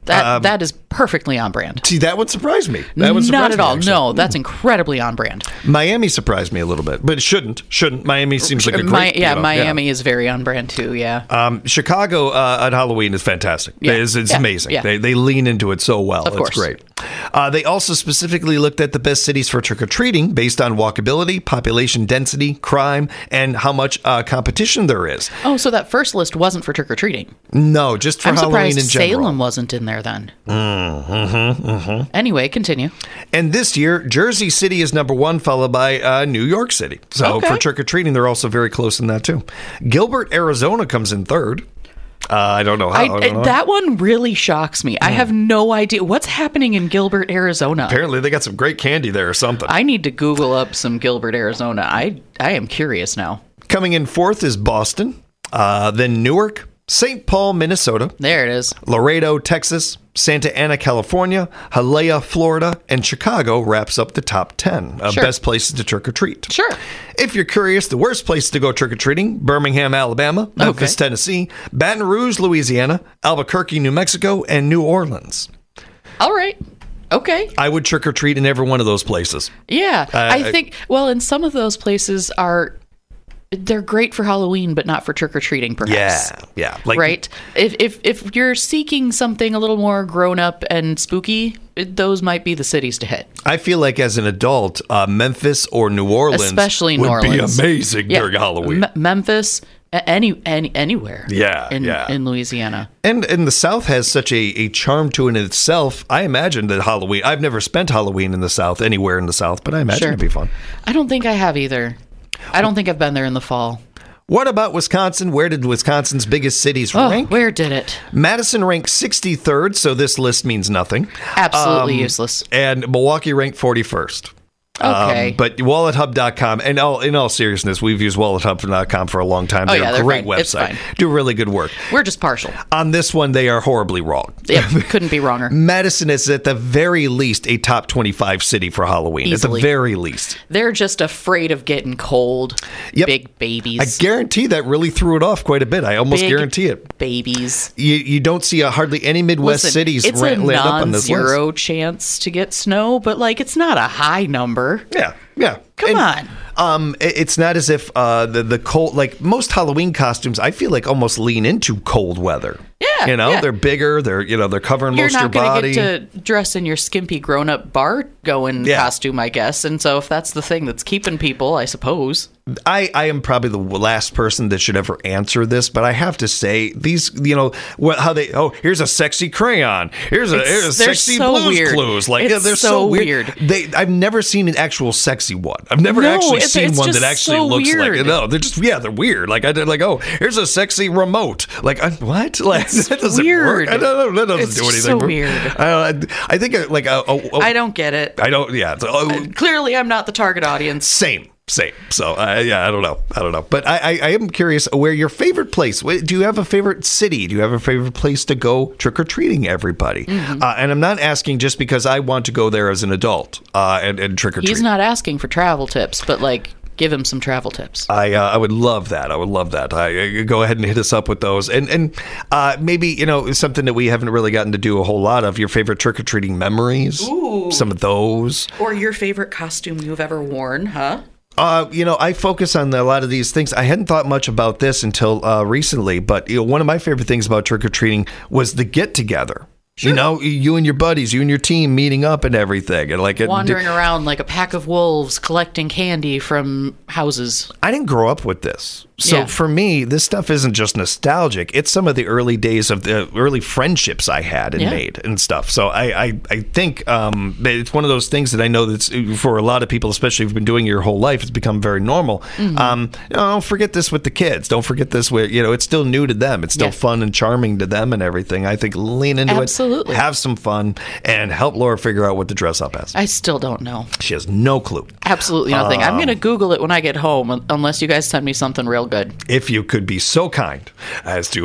Speaker 3: That
Speaker 1: Um,
Speaker 3: that is perfectly on brand.
Speaker 1: See, that would surprise me. That would surprise
Speaker 3: Not at
Speaker 1: me,
Speaker 3: all.
Speaker 1: actually.
Speaker 3: No, that's incredibly on brand.
Speaker 1: Miami surprised me a little bit, but it shouldn't. Shouldn't. Miami seems like a great.
Speaker 3: Mi- yeah,
Speaker 1: you know,
Speaker 3: Miami is very on brand too. Yeah.
Speaker 1: Um, Chicago uh, at Halloween is fantastic.
Speaker 3: Yeah.
Speaker 1: It's, it's
Speaker 3: Yeah.
Speaker 1: amazing.
Speaker 3: Yeah.
Speaker 1: They, they lean into it so well.
Speaker 3: Of
Speaker 1: it's
Speaker 3: course.
Speaker 1: great. Uh, they also specifically looked at the best cities for trick-or-treating based on walkability, population density, crime, and how much uh, competition there is.
Speaker 3: Oh, so that first list wasn't for trick or treating.
Speaker 1: No, just for
Speaker 3: I'm
Speaker 1: Halloween
Speaker 3: surprised
Speaker 1: in general.
Speaker 3: Salem wasn't in there then. Mm-hmm, mm-hmm. Anyway, continue.
Speaker 1: And this year, Jersey City is number one, followed by uh, New York City. So
Speaker 3: Okay.
Speaker 1: for trick-or-treating, they're also very close in that, too. Gilbert, Arizona comes in third. Uh, I don't know how.
Speaker 3: I,
Speaker 1: I don't know.
Speaker 3: that one really shocks me. I
Speaker 1: Hmm.
Speaker 3: have no idea what's happening in Gilbert, Arizona.
Speaker 1: Apparently, they got some great candy there or something.
Speaker 3: I need to Google up some Gilbert, Arizona. I I am curious now.
Speaker 1: Coming in fourth is Boston, uh, then Newark, Saint Paul, Minnesota,
Speaker 3: There it is.
Speaker 1: Laredo, Texas, Santa Ana, California, Hialeah, Florida, and Chicago wraps up the top ten of
Speaker 3: Sure.
Speaker 1: best places to trick-or-treat.
Speaker 3: Sure.
Speaker 1: If you're curious, the worst place to go trick-or-treating, Birmingham, Alabama, Memphis,
Speaker 3: Okay.
Speaker 1: Tennessee, Baton Rouge, Louisiana, Albuquerque, New Mexico, and New Orleans.
Speaker 3: All right. Okay.
Speaker 1: I would trick-or-treat in every one of those places.
Speaker 3: Yeah.
Speaker 1: Uh,
Speaker 3: I think, well, and some of those places are, they're great for Halloween, but not for trick or treating, perhaps.
Speaker 1: Yeah, yeah. Like,
Speaker 3: Right? If, if, if you're seeking something a little more grown up and spooky, it- those might be the cities to hit.
Speaker 1: I feel like as an adult, uh, Memphis or New Orleans
Speaker 3: Especially
Speaker 1: would
Speaker 3: New Orleans.
Speaker 1: be amazing
Speaker 3: Yeah.
Speaker 1: during Halloween.
Speaker 3: Me- Memphis, a- any, any anywhere.
Speaker 1: Yeah,
Speaker 3: in,
Speaker 1: yeah.
Speaker 3: in Louisiana.
Speaker 1: And and the South has such a, a charm to it in itself. I imagine that Halloween, I've never spent Halloween in the South, anywhere in the South, but I imagine
Speaker 3: Sure.
Speaker 1: it'd be fun.
Speaker 3: I don't think I have either. I don't think I've been there in the fall.
Speaker 1: What about Wisconsin? Where did Wisconsin's biggest cities
Speaker 3: Oh,
Speaker 1: rank?
Speaker 3: where did it?
Speaker 1: Madison ranked sixty-third, so this list means nothing.
Speaker 3: Absolutely
Speaker 1: Um,
Speaker 3: useless.
Speaker 1: And Milwaukee ranked forty-first.
Speaker 3: Okay.
Speaker 1: Um, but wallet hub dot com, and all, in all seriousness, we've used wallet hub dot com for a long time.
Speaker 3: Oh,
Speaker 1: They're
Speaker 3: yeah,
Speaker 1: a
Speaker 3: they're
Speaker 1: great
Speaker 3: fine. It's
Speaker 1: website.
Speaker 3: fine.
Speaker 1: Do really good work.
Speaker 3: We're just partial.
Speaker 1: On this one, they are horribly wrong.
Speaker 3: Yep, couldn't be wronger.
Speaker 1: Madison is at the very least a top twenty-five city for Halloween.
Speaker 3: Easily.
Speaker 1: At the very least.
Speaker 3: They're just afraid of getting cold.
Speaker 1: Yep.
Speaker 3: Big babies.
Speaker 1: I guarantee that really threw it off quite a bit. I almost
Speaker 3: Big
Speaker 1: guarantee it.
Speaker 3: Babies.
Speaker 1: You, you don't see uh, hardly any Midwest
Speaker 3: Listen,
Speaker 1: cities
Speaker 3: it's
Speaker 1: ra-
Speaker 3: a
Speaker 1: land up on this list.
Speaker 3: non-zero chance to get snow, but like it's not a high number.
Speaker 1: Yeah, yeah.
Speaker 3: Come
Speaker 1: And,
Speaker 3: on.
Speaker 1: Um, it- it's not as if uh, the the cold, like most Halloween costumes, I feel like almost lean into cold weather.
Speaker 3: Yeah,
Speaker 1: you know,
Speaker 3: yeah.
Speaker 1: they're bigger. They're you know they're covering
Speaker 3: You're
Speaker 1: most of your
Speaker 3: not going
Speaker 1: body.
Speaker 3: to get to dress in your skimpy grown-up bar going
Speaker 1: Yeah.
Speaker 3: costume, I guess. And so if that's the thing that's keeping people, I suppose.
Speaker 1: I, I am probably the last person that should ever answer this, but I have to say these, you know, what, how they, oh, here's a sexy crayon. Here's a,
Speaker 3: It's-
Speaker 1: here's a
Speaker 3: they're
Speaker 1: sexy
Speaker 3: so
Speaker 1: Blue's
Speaker 3: weird.
Speaker 1: Clues. Like,
Speaker 3: It's
Speaker 1: yeah, they're so,
Speaker 3: so
Speaker 1: weird.
Speaker 3: weird.
Speaker 1: They, I've never seen an actual sexy one. I've never
Speaker 3: No,
Speaker 1: actually
Speaker 3: it's-
Speaker 1: seen
Speaker 3: it's
Speaker 1: one
Speaker 3: just
Speaker 1: that actually
Speaker 3: so
Speaker 1: looks like,
Speaker 3: weird.
Speaker 1: no, they're just, yeah, they're weird. Like, I did, like, oh, here's a sexy remote. Like, I, what? Like,
Speaker 3: It's
Speaker 1: that doesn't
Speaker 3: weird.
Speaker 1: work. I don't know. That doesn't
Speaker 3: It's
Speaker 1: do
Speaker 3: just
Speaker 1: anything.
Speaker 3: so weird.
Speaker 1: I, don't, I think, uh, like, a, a, a,
Speaker 3: I don't get it.
Speaker 1: I don't, yeah. it's, oh,
Speaker 3: Clearly, I'm not the target audience.
Speaker 1: same. Same. So, uh, yeah, I don't know. I don't know. But I, I, I am curious where your favorite place, wh- do you have a favorite city? Do you have a favorite place to go trick-or-treating, everybody?
Speaker 3: Mm-hmm.
Speaker 1: Uh, and I'm not asking just because I want to go there as an adult uh, and, and trick-or-treat.
Speaker 3: He's not asking for travel tips, but like, give him some travel tips.
Speaker 1: I uh, I would love that. I would love that. I, I- go ahead and hit us up with those, and and uh, maybe you know something that we haven't really gotten to do a whole lot of. Your favorite trick or treating memories.
Speaker 3: Ooh.
Speaker 1: Some of those.
Speaker 3: Or your favorite costume you've ever worn, huh?
Speaker 1: Uh, you know, I focus on a lot of these things. I hadn't thought much about this until uh, recently, but you know, one of my favorite things about trick or treating was the get together. You know, you and your buddies, you and your team meeting up and everything, and like it,
Speaker 3: Wandering around like a pack of wolves collecting candy from houses.
Speaker 1: I didn't grow up with this. So
Speaker 3: Yeah.
Speaker 1: for me, this stuff isn't just nostalgic. It's some of the early days of the early friendships I had and
Speaker 3: Yeah.
Speaker 1: made and stuff. So I, I, I think um, that it's one of those things that I know that's for a lot of people, especially if you've been doing it your whole life, it's become very normal.
Speaker 3: Mm-hmm.
Speaker 1: Um, you know, don't forget this with the kids. Don't forget this with, you know, it's still new to them. It's still
Speaker 3: Yeah.
Speaker 1: fun and charming to them and everything. I think lean into
Speaker 3: Absolutely.
Speaker 1: it, have some fun, and help Laura figure out what to dress up as.
Speaker 3: I still don't know.
Speaker 1: She has no clue.
Speaker 3: Absolutely nothing. I'm going
Speaker 1: Um,
Speaker 3: to Google it when I get home, un- unless you guys send me something real good.
Speaker 1: If you could be so kind as to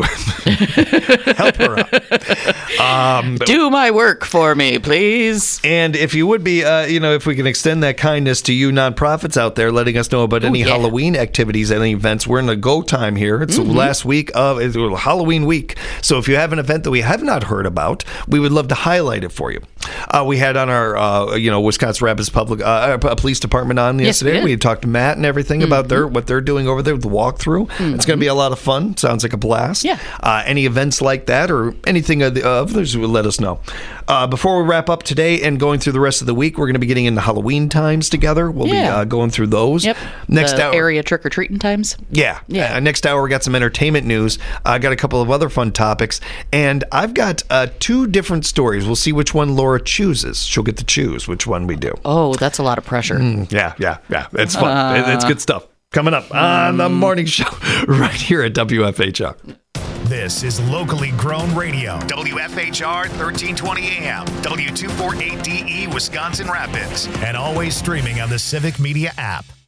Speaker 1: help her out.
Speaker 3: Do my work for me, please.
Speaker 1: And if you would be, uh, you know, if we can extend that kindness to you nonprofits out there, letting us know about any
Speaker 3: yeah.
Speaker 1: Halloween activities, any events. We're in the go time here. It's
Speaker 3: Mm-hmm.
Speaker 1: the last week of it's Halloween week. So if you have an event that we have not heard about, we would love to highlight it for you. Uh, we had on our, uh, you know, Wisconsin Rapids Public uh, Police Department on
Speaker 3: Yes, we
Speaker 1: yesterday.
Speaker 3: did.
Speaker 1: We had talked to Matt and everything mm-hmm. about their what they're doing over there with the walkthrough. Mm-hmm. It's going to be a lot of fun. Sounds like a blast.
Speaker 3: Yeah.
Speaker 1: Uh, any events like that or anything of the others, will let us know. Uh, before we wrap up today and going through the rest of the week, we're going to be getting into Halloween times together. We'll
Speaker 3: Yeah.
Speaker 1: be uh, going through those.
Speaker 3: Yep.
Speaker 1: Next
Speaker 3: the
Speaker 1: hour,
Speaker 3: area trick or treating times.
Speaker 1: Yeah.
Speaker 3: Yeah.
Speaker 1: Uh, next hour, we got some entertainment news. I uh, got a couple of other fun topics. And I've got uh, two different stories. We'll see which one Laura chooses. She'll get to choose which one we do.
Speaker 3: Oh, that's a lot of pressure.
Speaker 1: Mm, yeah, yeah, yeah. It's fun. Uh, it, it's good stuff. Coming up on the morning show right here at W F H R.
Speaker 5: This is locally grown radio. W F H R thirteen twenty A M, W two forty-eight D E, Wisconsin Rapids. And always streaming on the Civic Media app.